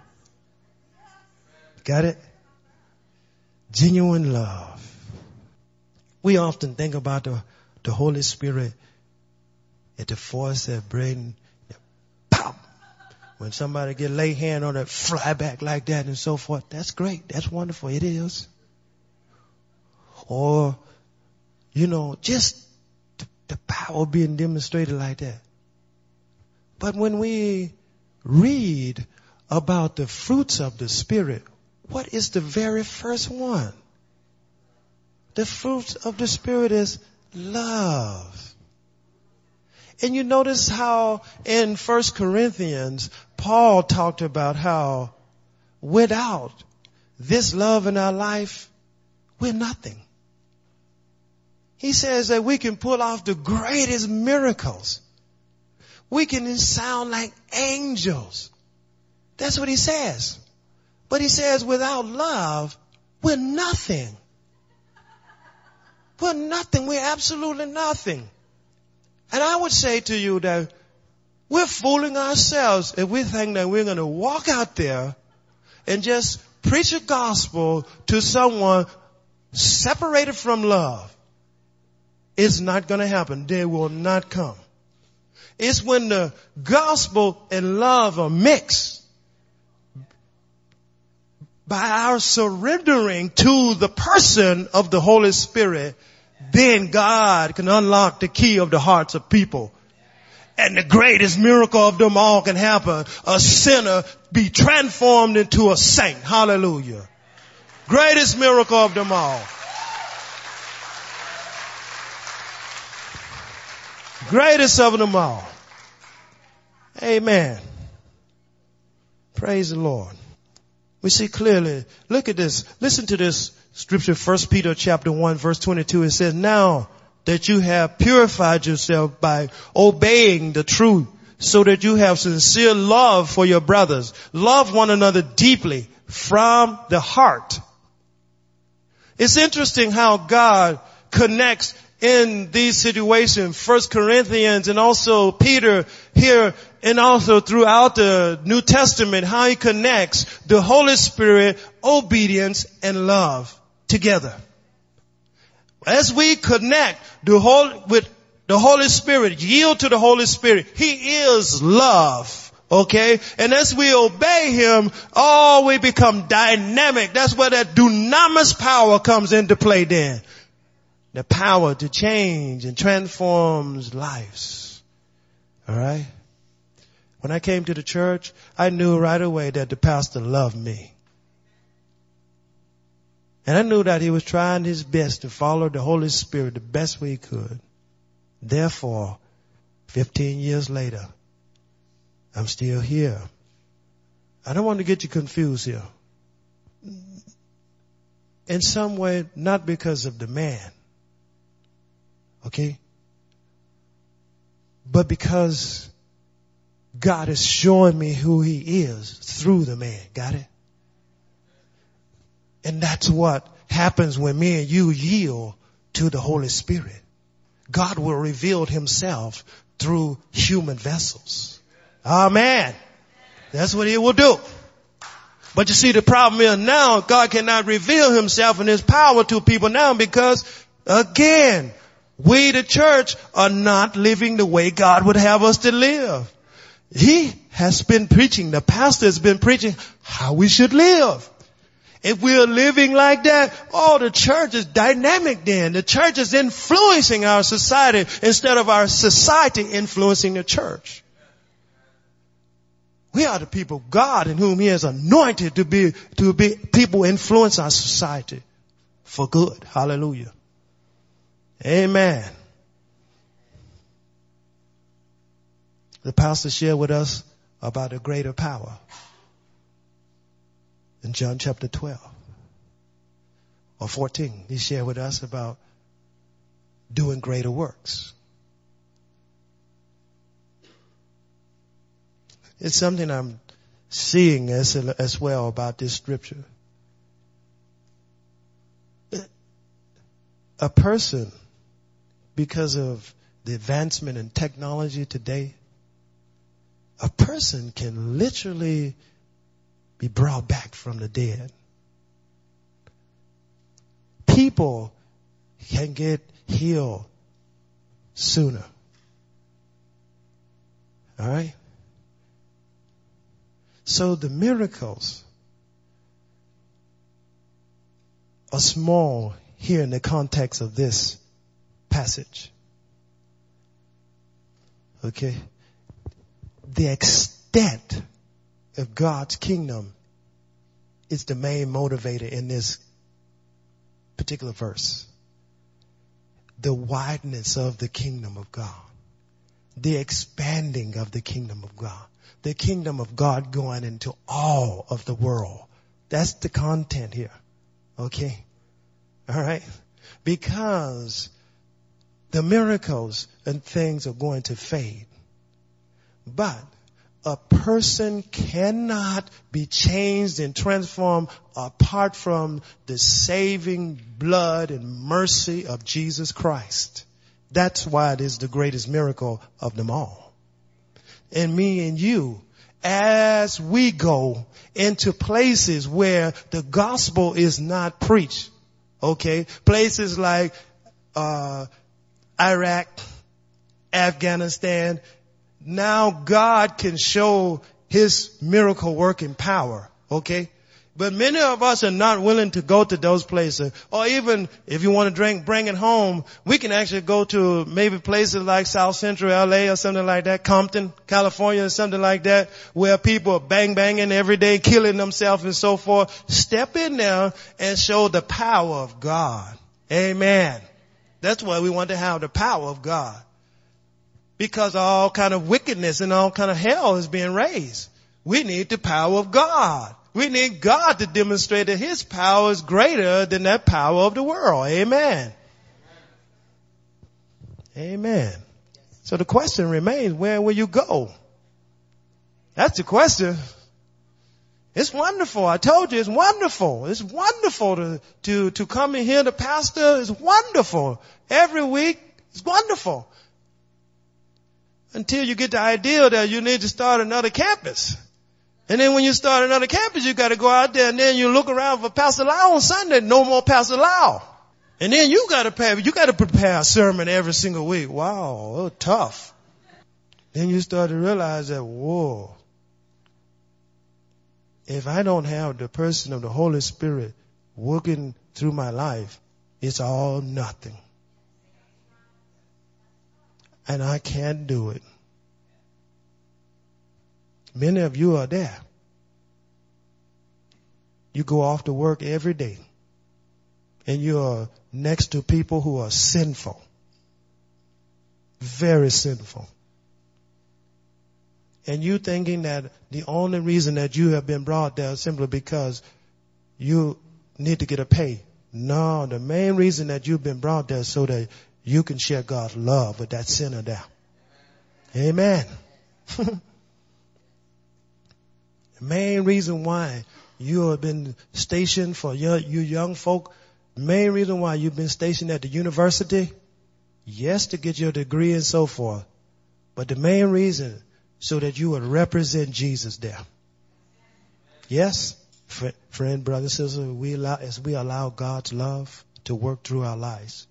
Got it? Genuine love. We often think about the The Holy Spirit at the force that bring, pop. When somebody get lay hand on it, fly back like that and so forth. That's great. That's wonderful. It is. Or, you know, just the, the power being demonstrated like that. But when we read about the fruits of the Spirit, what is the very first one? The fruits of the Spirit is love. And you notice how in First Corinthians, Paul talked about how without this love in our life, we're nothing. He says that we can pull off the greatest miracles. We can sound like angels. That's what he says. But he says without love, we're nothing. We're nothing. We're absolutely nothing. And I would say to you that we're fooling ourselves if we think that we're going to walk out there and just preach a gospel to someone separated from love. It's not going to happen. They will not come. It's when the gospel and love are mixed by our surrendering to the person of the Holy Spirit, then God can unlock the key of the hearts of people. And the greatest miracle of them all can happen. A sinner be transformed into a saint. Hallelujah. Greatest miracle of them all. Greatest of them all. Amen. Praise the Lord. We see clearly, look at this, listen to this scripture, First Peter chapter one verse twenty-two. It says, now that you have purified yourself by obeying the truth, so that you have sincere love for your brothers. Love one another deeply from the heart. It's interesting how God connects in these situations, First Corinthians and also Peter here and also throughout the New Testament, how he connects the Holy Spirit, obedience, and love together. As we connect the whole, with the Holy Spirit, yield to the Holy Spirit, he is love. Okay? And as we obey him, oh, we become dynamic. That's where that dunamis power comes into play then. The power to change and transforms lives. All right? When I came to the church, I knew right away that the pastor loved me. And I knew that he was trying his best to follow the Holy Spirit the best way he could. Therefore, fifteen years later, I'm still here. I don't want to get you confused here. In some way, not because of the man. Okay? But because God is showing me who he is through the man. Got it? And that's what happens when me and you yield to the Holy Spirit. God will reveal himself through human vessels. Amen. That's what he will do. But you see, the problem is now God cannot reveal himself and his power to people now because, again, we, the church, are not living the way God would have us to live. He has been preaching, the pastor has been preaching how we should live. If we're living like that, oh, the church is dynamic then. The church is influencing our society instead of our society influencing the church. We are the people of God in whom he has anointed to be, to be people influence our society for good. Hallelujah. Amen. The pastor shared with us about a greater power in John chapter twelve or fourteen. He shared with us about doing greater works. It's something I'm seeing as, as well about this scripture. A person, because of the advancement in technology today, a person can literally be brought back from the dead. People can get healed sooner. All right? So the miracles are small here in the context of this passage. Okay? The extent of God's kingdom is the main motivator in this particular verse. The wideness of the kingdom of God. The expanding of the kingdom of God. The kingdom of God going into all of the world. That's the content here. Okay? All right? Because the miracles and things are going to fade. But a person cannot be changed and transformed apart from the saving blood and mercy of Jesus Christ. That's why it is the greatest miracle of them all. And me and you, as we go into places where the gospel is not preached, okay, places like uh Iraq, Afghanistan, now God can show his miracle working power, okay? But many of us are not willing to go to those places. Or even if you want to drink, bring it home, we can actually go to maybe places like South Central L A or something like that, Compton, California or something like that, where people are bang banging every day, killing themselves and so forth. Step in there and show the power of God. Amen. That's why we want to have the power of God. Because all kind of wickedness and all kind of hell is being raised. We need the power of God. We need God to demonstrate that his power is greater than that power of the world. Amen. Amen. So the question remains, where will you go? That's the question. It's wonderful. I told you it's wonderful. It's wonderful to, to, to come and hear the pastor. It's wonderful. Every week, it's wonderful. Until you get the idea that you need to start another campus. And then when you start another campus, you got to go out there and then you look around for Pastor Lau on Sunday. No more Pastor Lau. And then you got to prepare, you got to prepare a sermon every single week. Wow, oh, tough. Then you start to realize that, whoa, if I don't have the person of the Holy Spirit working through my life, it's all nothing. And I can't do it. Many of you are there. You go off to work every day and you are next to people who are sinful. Very sinful. And you thinking that the only reason that you have been brought there is simply because you need to get a pay. No, the main reason that you've been brought there is so that you can share God's love with that sinner there. Amen. The main reason why you have been stationed for your, you young folk, the main reason why you've been stationed at the university, yes, to get your degree and so forth, but the main reason so that you would represent Jesus there. Yes, friend, friend brother, sister, we allow, as we allow God's love to work through our lives,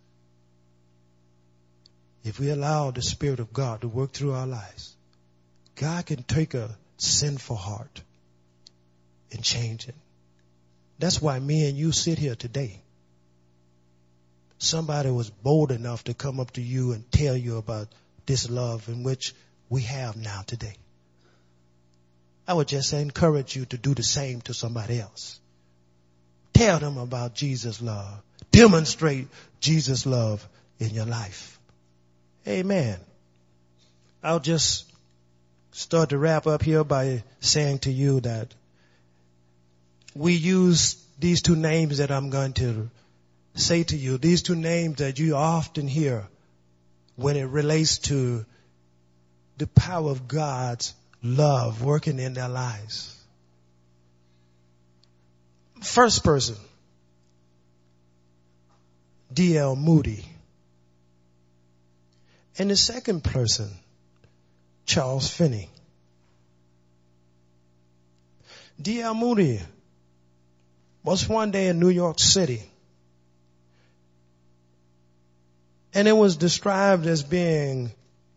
if we allow the Spirit of God to work through our lives, God can take a sinful heart and change it. That's why me and you sit here today. Somebody was bold enough to come up to you and tell you about this love in which we have now today. I would just encourage you to do the same to somebody else. Tell them about Jesus' love. Demonstrate Jesus' love in your life. Amen. I'll just start to wrap up here by saying to you that we use these two names that I'm going to say to you, these two names that you often hear when it relates to the power of God's love working in their lives. First person, D L Moody. And the second person, Charles Finney. D L Moody was one day in New York City. And it was described as being,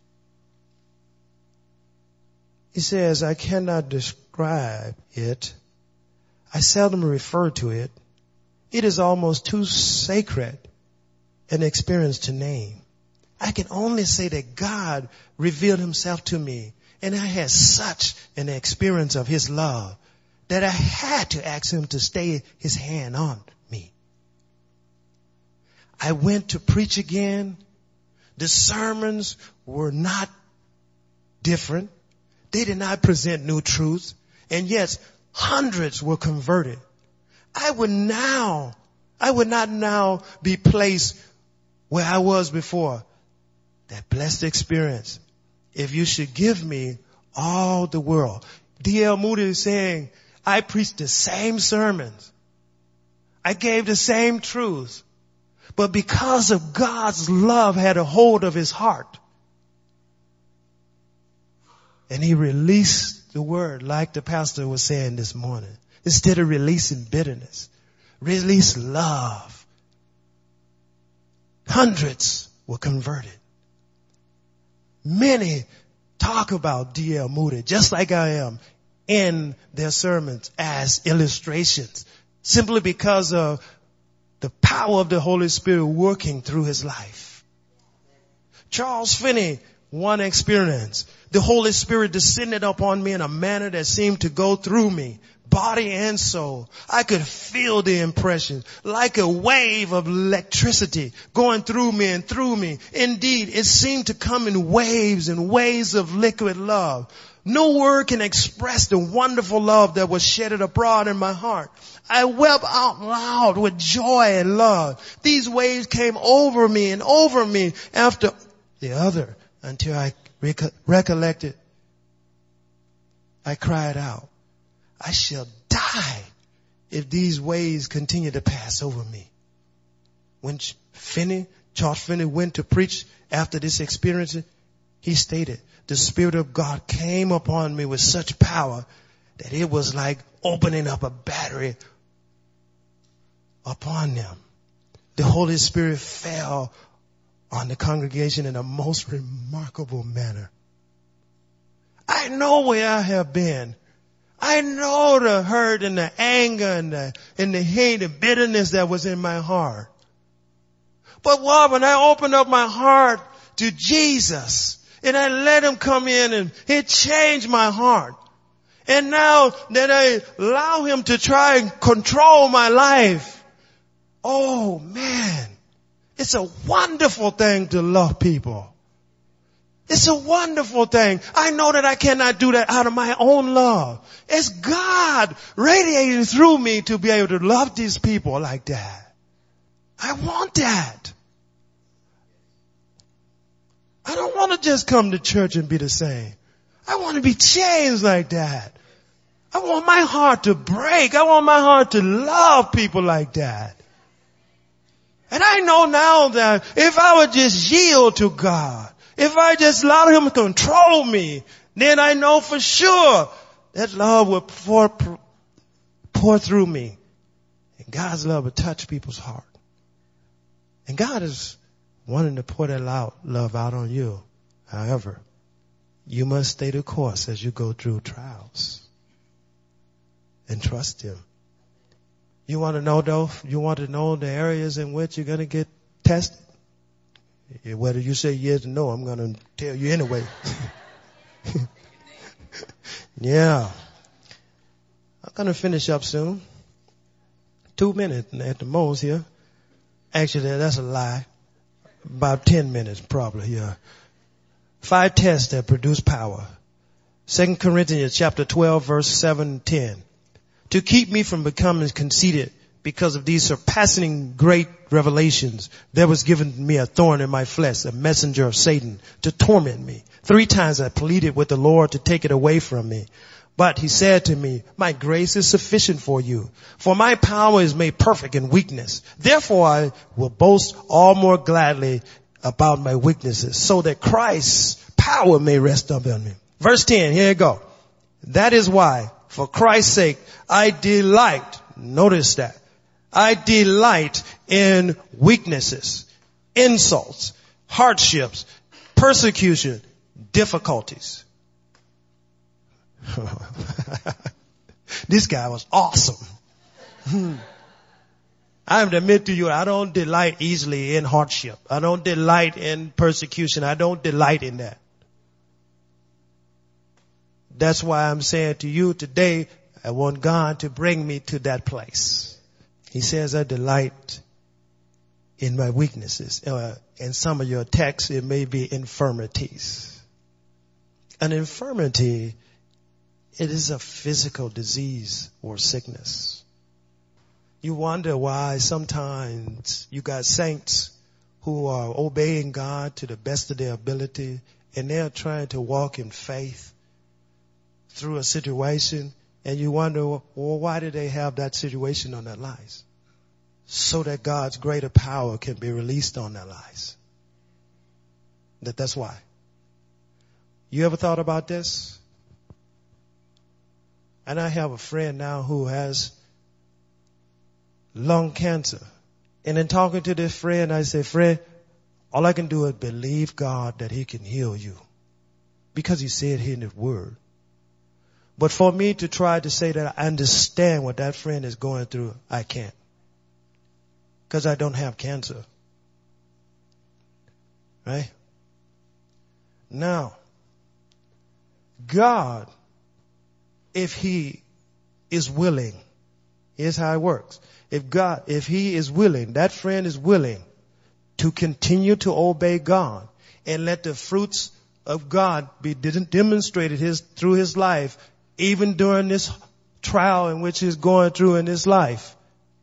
he says, I cannot describe it. I seldom refer to it. It is almost too sacred an experience to name. I can only say that God revealed himself to me, and I had such an experience of his love that I had to ask him to stay his hand on me. I went to preach again. The sermons were not different. They did not present new truths. And yes, hundreds were converted I would now, I would not now be placed where I was before. That blessed experience. If you should give me all the world. D L Moody is saying, I preached the same sermons. I gave the same truths. But because of God's love had a hold of his heart. And he released the word like the pastor was saying this morning. Instead of releasing bitterness, release love. Hundreds were converted. Many talk about D L Moody, just like I am, in their sermons as illustrations, simply because of the power of the Holy Spirit working through his life. Charles Finney, one experience. The Holy Spirit descended upon me in a manner that seemed to go through me, body and soul. I could feel the impression like a wave of electricity going through me and through me. Indeed, it seemed to come in waves and waves of liquid love. No word can express the wonderful love that was shedded abroad in my heart. I wept out loud with joy and love. These waves came over me and over me after the other until I rec- recollected. I cried out, I shall die if these waves continue to pass over me. When Finney, Charles Finney went to preach after this experience, he stated, the Spirit of God came upon me with such power that it was like opening up a battery upon them. The Holy Spirit fell on the congregation in a most remarkable manner. I know where I have been. I know the hurt and the anger and the, and the hate and bitterness that was in my heart. But what, when I opened up my heart to Jesus and I let him come in and he changed my heart. And now that I allow him to try and control my life, oh man, it's a wonderful thing to love people. It's a wonderful thing. I know that I cannot do that out of my own love. It's God radiating through me to be able to love these people like that. I want that. I don't want to just come to church and be the same. I want to be changed like that. I want my heart to break. I want my heart to love people like that. And I know now that if I would just yield to God, if I just allow him to control me, then I know for sure that love will pour, pour through me. And God's love will touch people's heart. And God is wanting to pour that out, love out on you. However, you must stay the course as you go through trials. And trust him. You want to know though, you want to know the areas in which you're going to get tested? Whether you say yes or no, I'm going to tell you anyway. Yeah. I'm going to finish up soon. Two minutes at the most here. Actually, that's a lie. About ten minutes probably here. Five tests that produce power. Second Corinthians chapter twelve, verse seven, ten. To keep me from becoming conceited, because of these surpassing great revelations, there was given me a thorn in my flesh, a messenger of Satan, to torment me. Three times I pleaded with the Lord to take it away from me. But he said to me, my grace is sufficient for you, for my power is made perfect in weakness. Therefore I will boast all more gladly about my weaknesses, so that Christ's power may rest upon me. Verse ten, here you go. That is why, for Christ's sake, I delight, notice that, I delight in weaknesses, insults, hardships, persecution, difficulties. This guy was awesome. I have to admit to you, I don't delight easily in hardship. I don't delight in persecution. I don't delight in that. That's why I'm saying to you today, I want God to bring me to that place. He says, I delight in my weaknesses. Uh, in some of your texts, it may be infirmities. An infirmity, it is a physical disease or sickness. You wonder why sometimes you got saints who are obeying God to the best of their ability, and they're trying to walk in faith through a situation, and you wonder, well, why did they have that situation on their lives? So that God's greater power can be released on their lives. That that's why. You ever thought about this? And I have a friend now who has lung cancer. And in talking to this friend, I say, friend, all I can do is believe God that he can heal you. Because he said here in his word. But for me to try to say that I understand what that friend is going through, I can't. Because I don't have cancer. Right? Now, God, if he is willing, here's how it works. If God, if he is willing, that friend is willing to continue to obey God and let the fruits of God be demonstrated his, through his life, even during this trial in which he's going through in his life,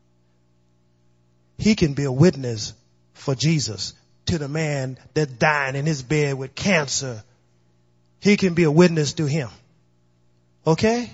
he can be a witness for Jesus to the man that's dying in his bed with cancer. He can be a witness to him. Okay?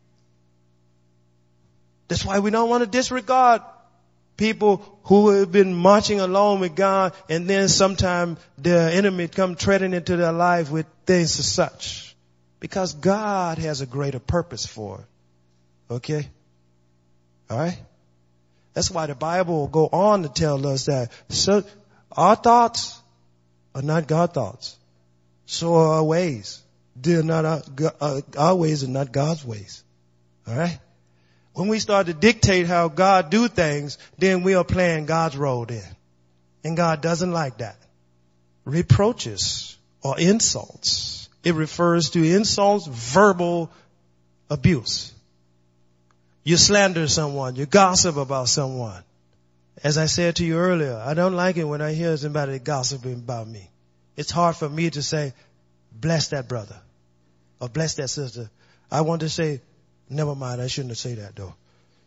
That's why we don't want to disregard people who have been marching along with God, and then sometime their enemy come treading into their life with things as such. Because God has a greater purpose for it. Okay? Alright? That's why the Bible will go on to tell us that so our thoughts are not God's thoughts. So are our ways. They're not our, uh, our ways are not God's ways. Alright? When we start to dictate how God do things, then we are playing God's role then. And God doesn't like that. Reproaches or insults. It refers to insults, verbal abuse. You slander someone. You gossip about someone. As I said to you earlier, I don't like it when I hear somebody gossiping about me. It's hard for me to say, bless that brother or bless that sister. I want to say, never mind, I shouldn't have said that though.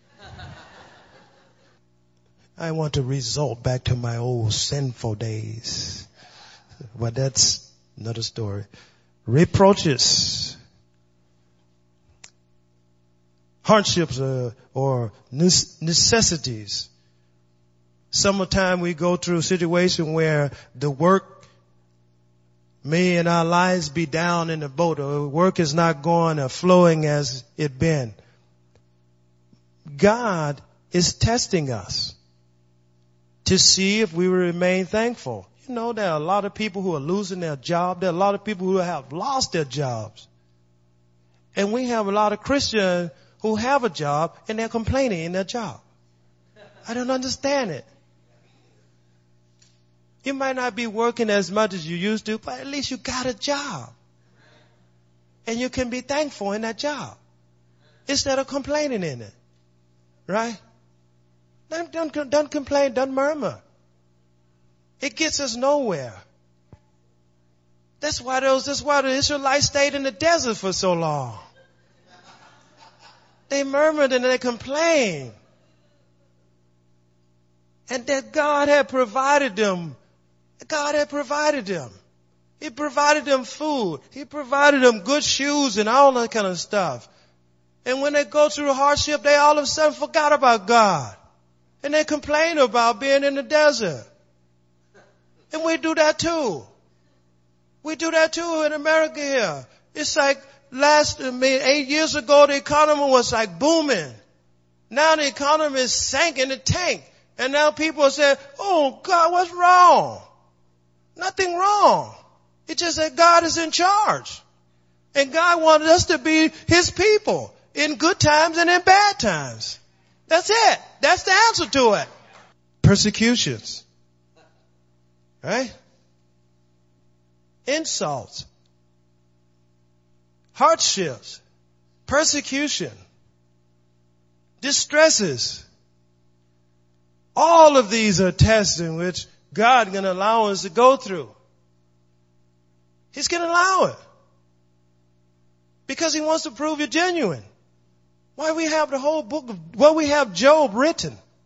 I want to resort back to my old sinful days. But that's another story. Reproaches. Hardships uh, or necessities. Sometimes we go through a situation where the work may in our lives be down in the boat, or work is not going or flowing as it been. God is testing us to see if we will remain thankful. You know, there are a lot of people who are losing their job. There are a lot of people who have lost their jobs. And we have a lot of Christians who have a job and they're complaining in their job. I don't understand it. You might not be working as much as you used to, but at least you got a job. And you can be thankful in that job instead of complaining in it. Right? Don't, don't, don't complain, don't murmur. It gets us nowhere. That's why those, that's why the Israelites stayed in the desert for so long. They murmured and they complained. And that God had provided them. God had provided them. He provided them food. He provided them good shoes and all that kind of stuff. And when they go through hardship, they all of a sudden forgot about God. And they complain about being in the desert. And we do that too. We do that too in America here. It's like last, I mean, eight years ago, the economy was like booming. Now the economy is sank in the tank. And now people are saying, oh God, what's wrong? Nothing wrong. It's just that God is in charge. And God wanted us to be his people in good times and in bad times. That's it. That's the answer to it. Persecutions. Right? Insults. Hardships. Persecution. Distresses. All of these are tests in which God is going to allow us to go through. He's going to allow it. Because he wants to prove you're genuine. Why we have the whole book of, well, we have Job written.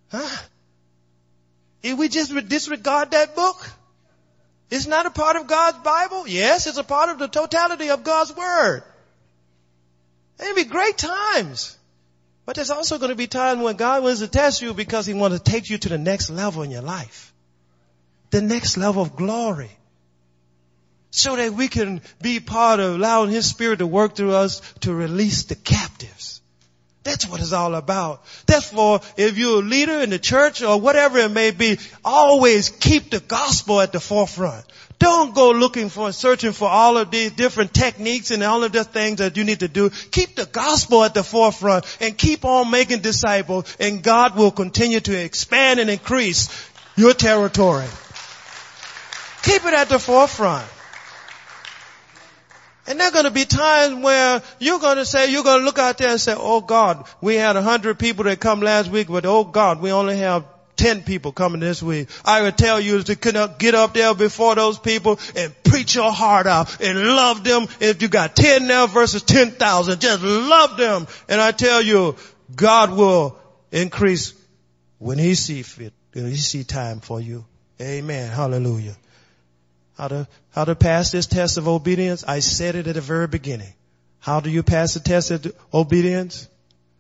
Huh? If we just disregard that book, it's not a part of God's Bible. Yes, it's a part of the totality of God's Word. It'll be great times. But there's also going to be times when God wants to test you because He wants to take you to the next level in your life. The next level of glory. So that we can be part of allowing His Spirit to work through us to release the captives. That's what it's all about. Therefore, if you're a leader in the church or whatever it may be, always keep the gospel at the forefront. Don't go looking for and searching for all of these different techniques and all of the things that you need to do. Keep the gospel at the forefront and keep on making disciples, and God will continue to expand and increase your territory. Keep it at the forefront. And there are going to be times where you're going to say, you're going to look out there and say, oh God, we had a hundred people that come last week, but oh God, we only have ten people coming this week. I would tell you to get up there before those people and preach your heart out and love them. If you got ten now versus ten thousand, just love them. And I tell you, God will increase when He see fit, when He see time for you. Amen. Hallelujah. How to, how to pass this test of obedience? I said it at the very beginning. How do you pass the test of obedience?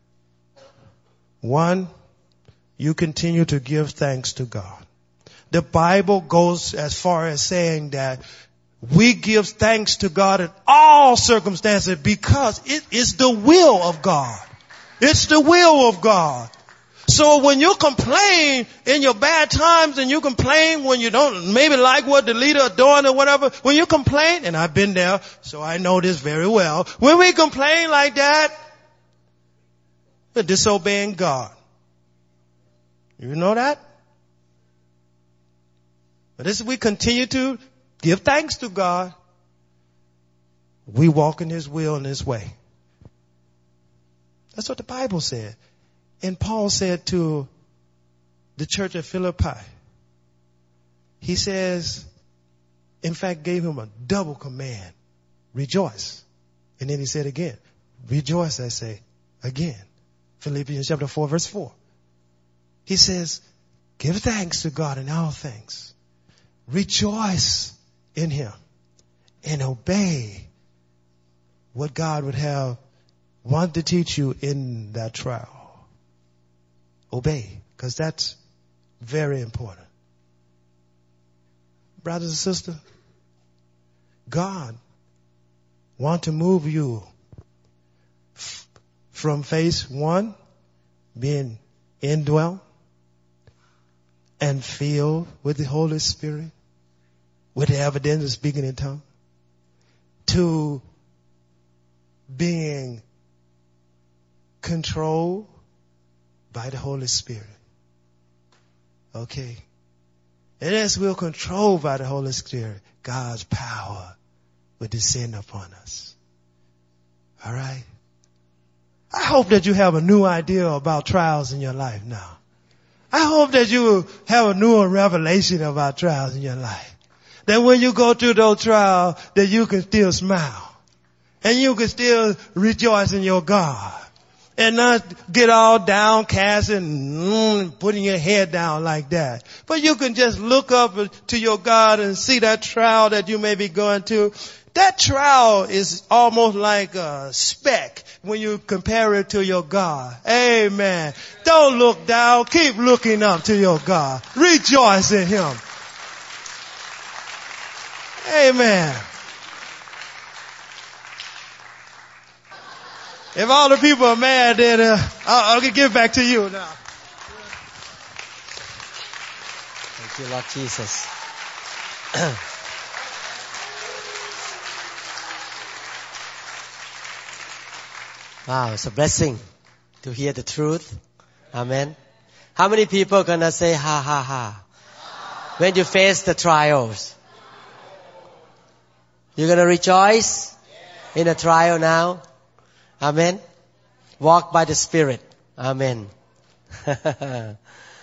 One, you continue to give thanks to God. The Bible goes as far as saying that we give thanks to God in all circumstances because it is the will of God. It's the will of God. So when you complain in your bad times and you complain when you don't maybe like what the leader is doing or whatever, when you complain, and I've been there, so I know this very well, when we complain like that, we're disobeying God. You know that? But as we continue to give thanks to God, we walk in His will and His way. That's what the Bible said. And Paul said to the church at Philippi, he says, in fact, gave him a double command. Rejoice. And then he said again, rejoice, I say, again. Philippians chapter four, verse four. He says, give thanks to God in all things. Rejoice in Him and obey what God would have wanted to teach you in that trial. Obey, because that's very important. Brothers and sisters, God wants to move you f- from phase one, being indwelt and filled with the Holy Spirit, with the evidence of speaking in tongues, to being controlled by the Holy Spirit. Okay. And as we're controlled by the Holy Spirit, God's power will descend upon us. All right. I hope that you have a new idea about trials in your life now. I hope that you will have a new revelation about trials in your life. That when you go through those trials, that you can still smile. And you can still rejoice in your God. And not get all downcast and mm, putting your head down like that. But you can just look up to your God and see that trial that you may be going to. That trial is almost like a speck when you compare it to your God. Amen. Don't look down. Keep looking up to your God. Rejoice in Him. Amen. If all the people are mad, then uh, I'll, I'll give it back to you now. Thank you, Lord Jesus. Wow, it's a blessing to hear the truth. Amen. How many people are going to say ha ha ha when you face the trials? You're going to rejoice in a trial now? Amen. Walk by the Spirit. Amen.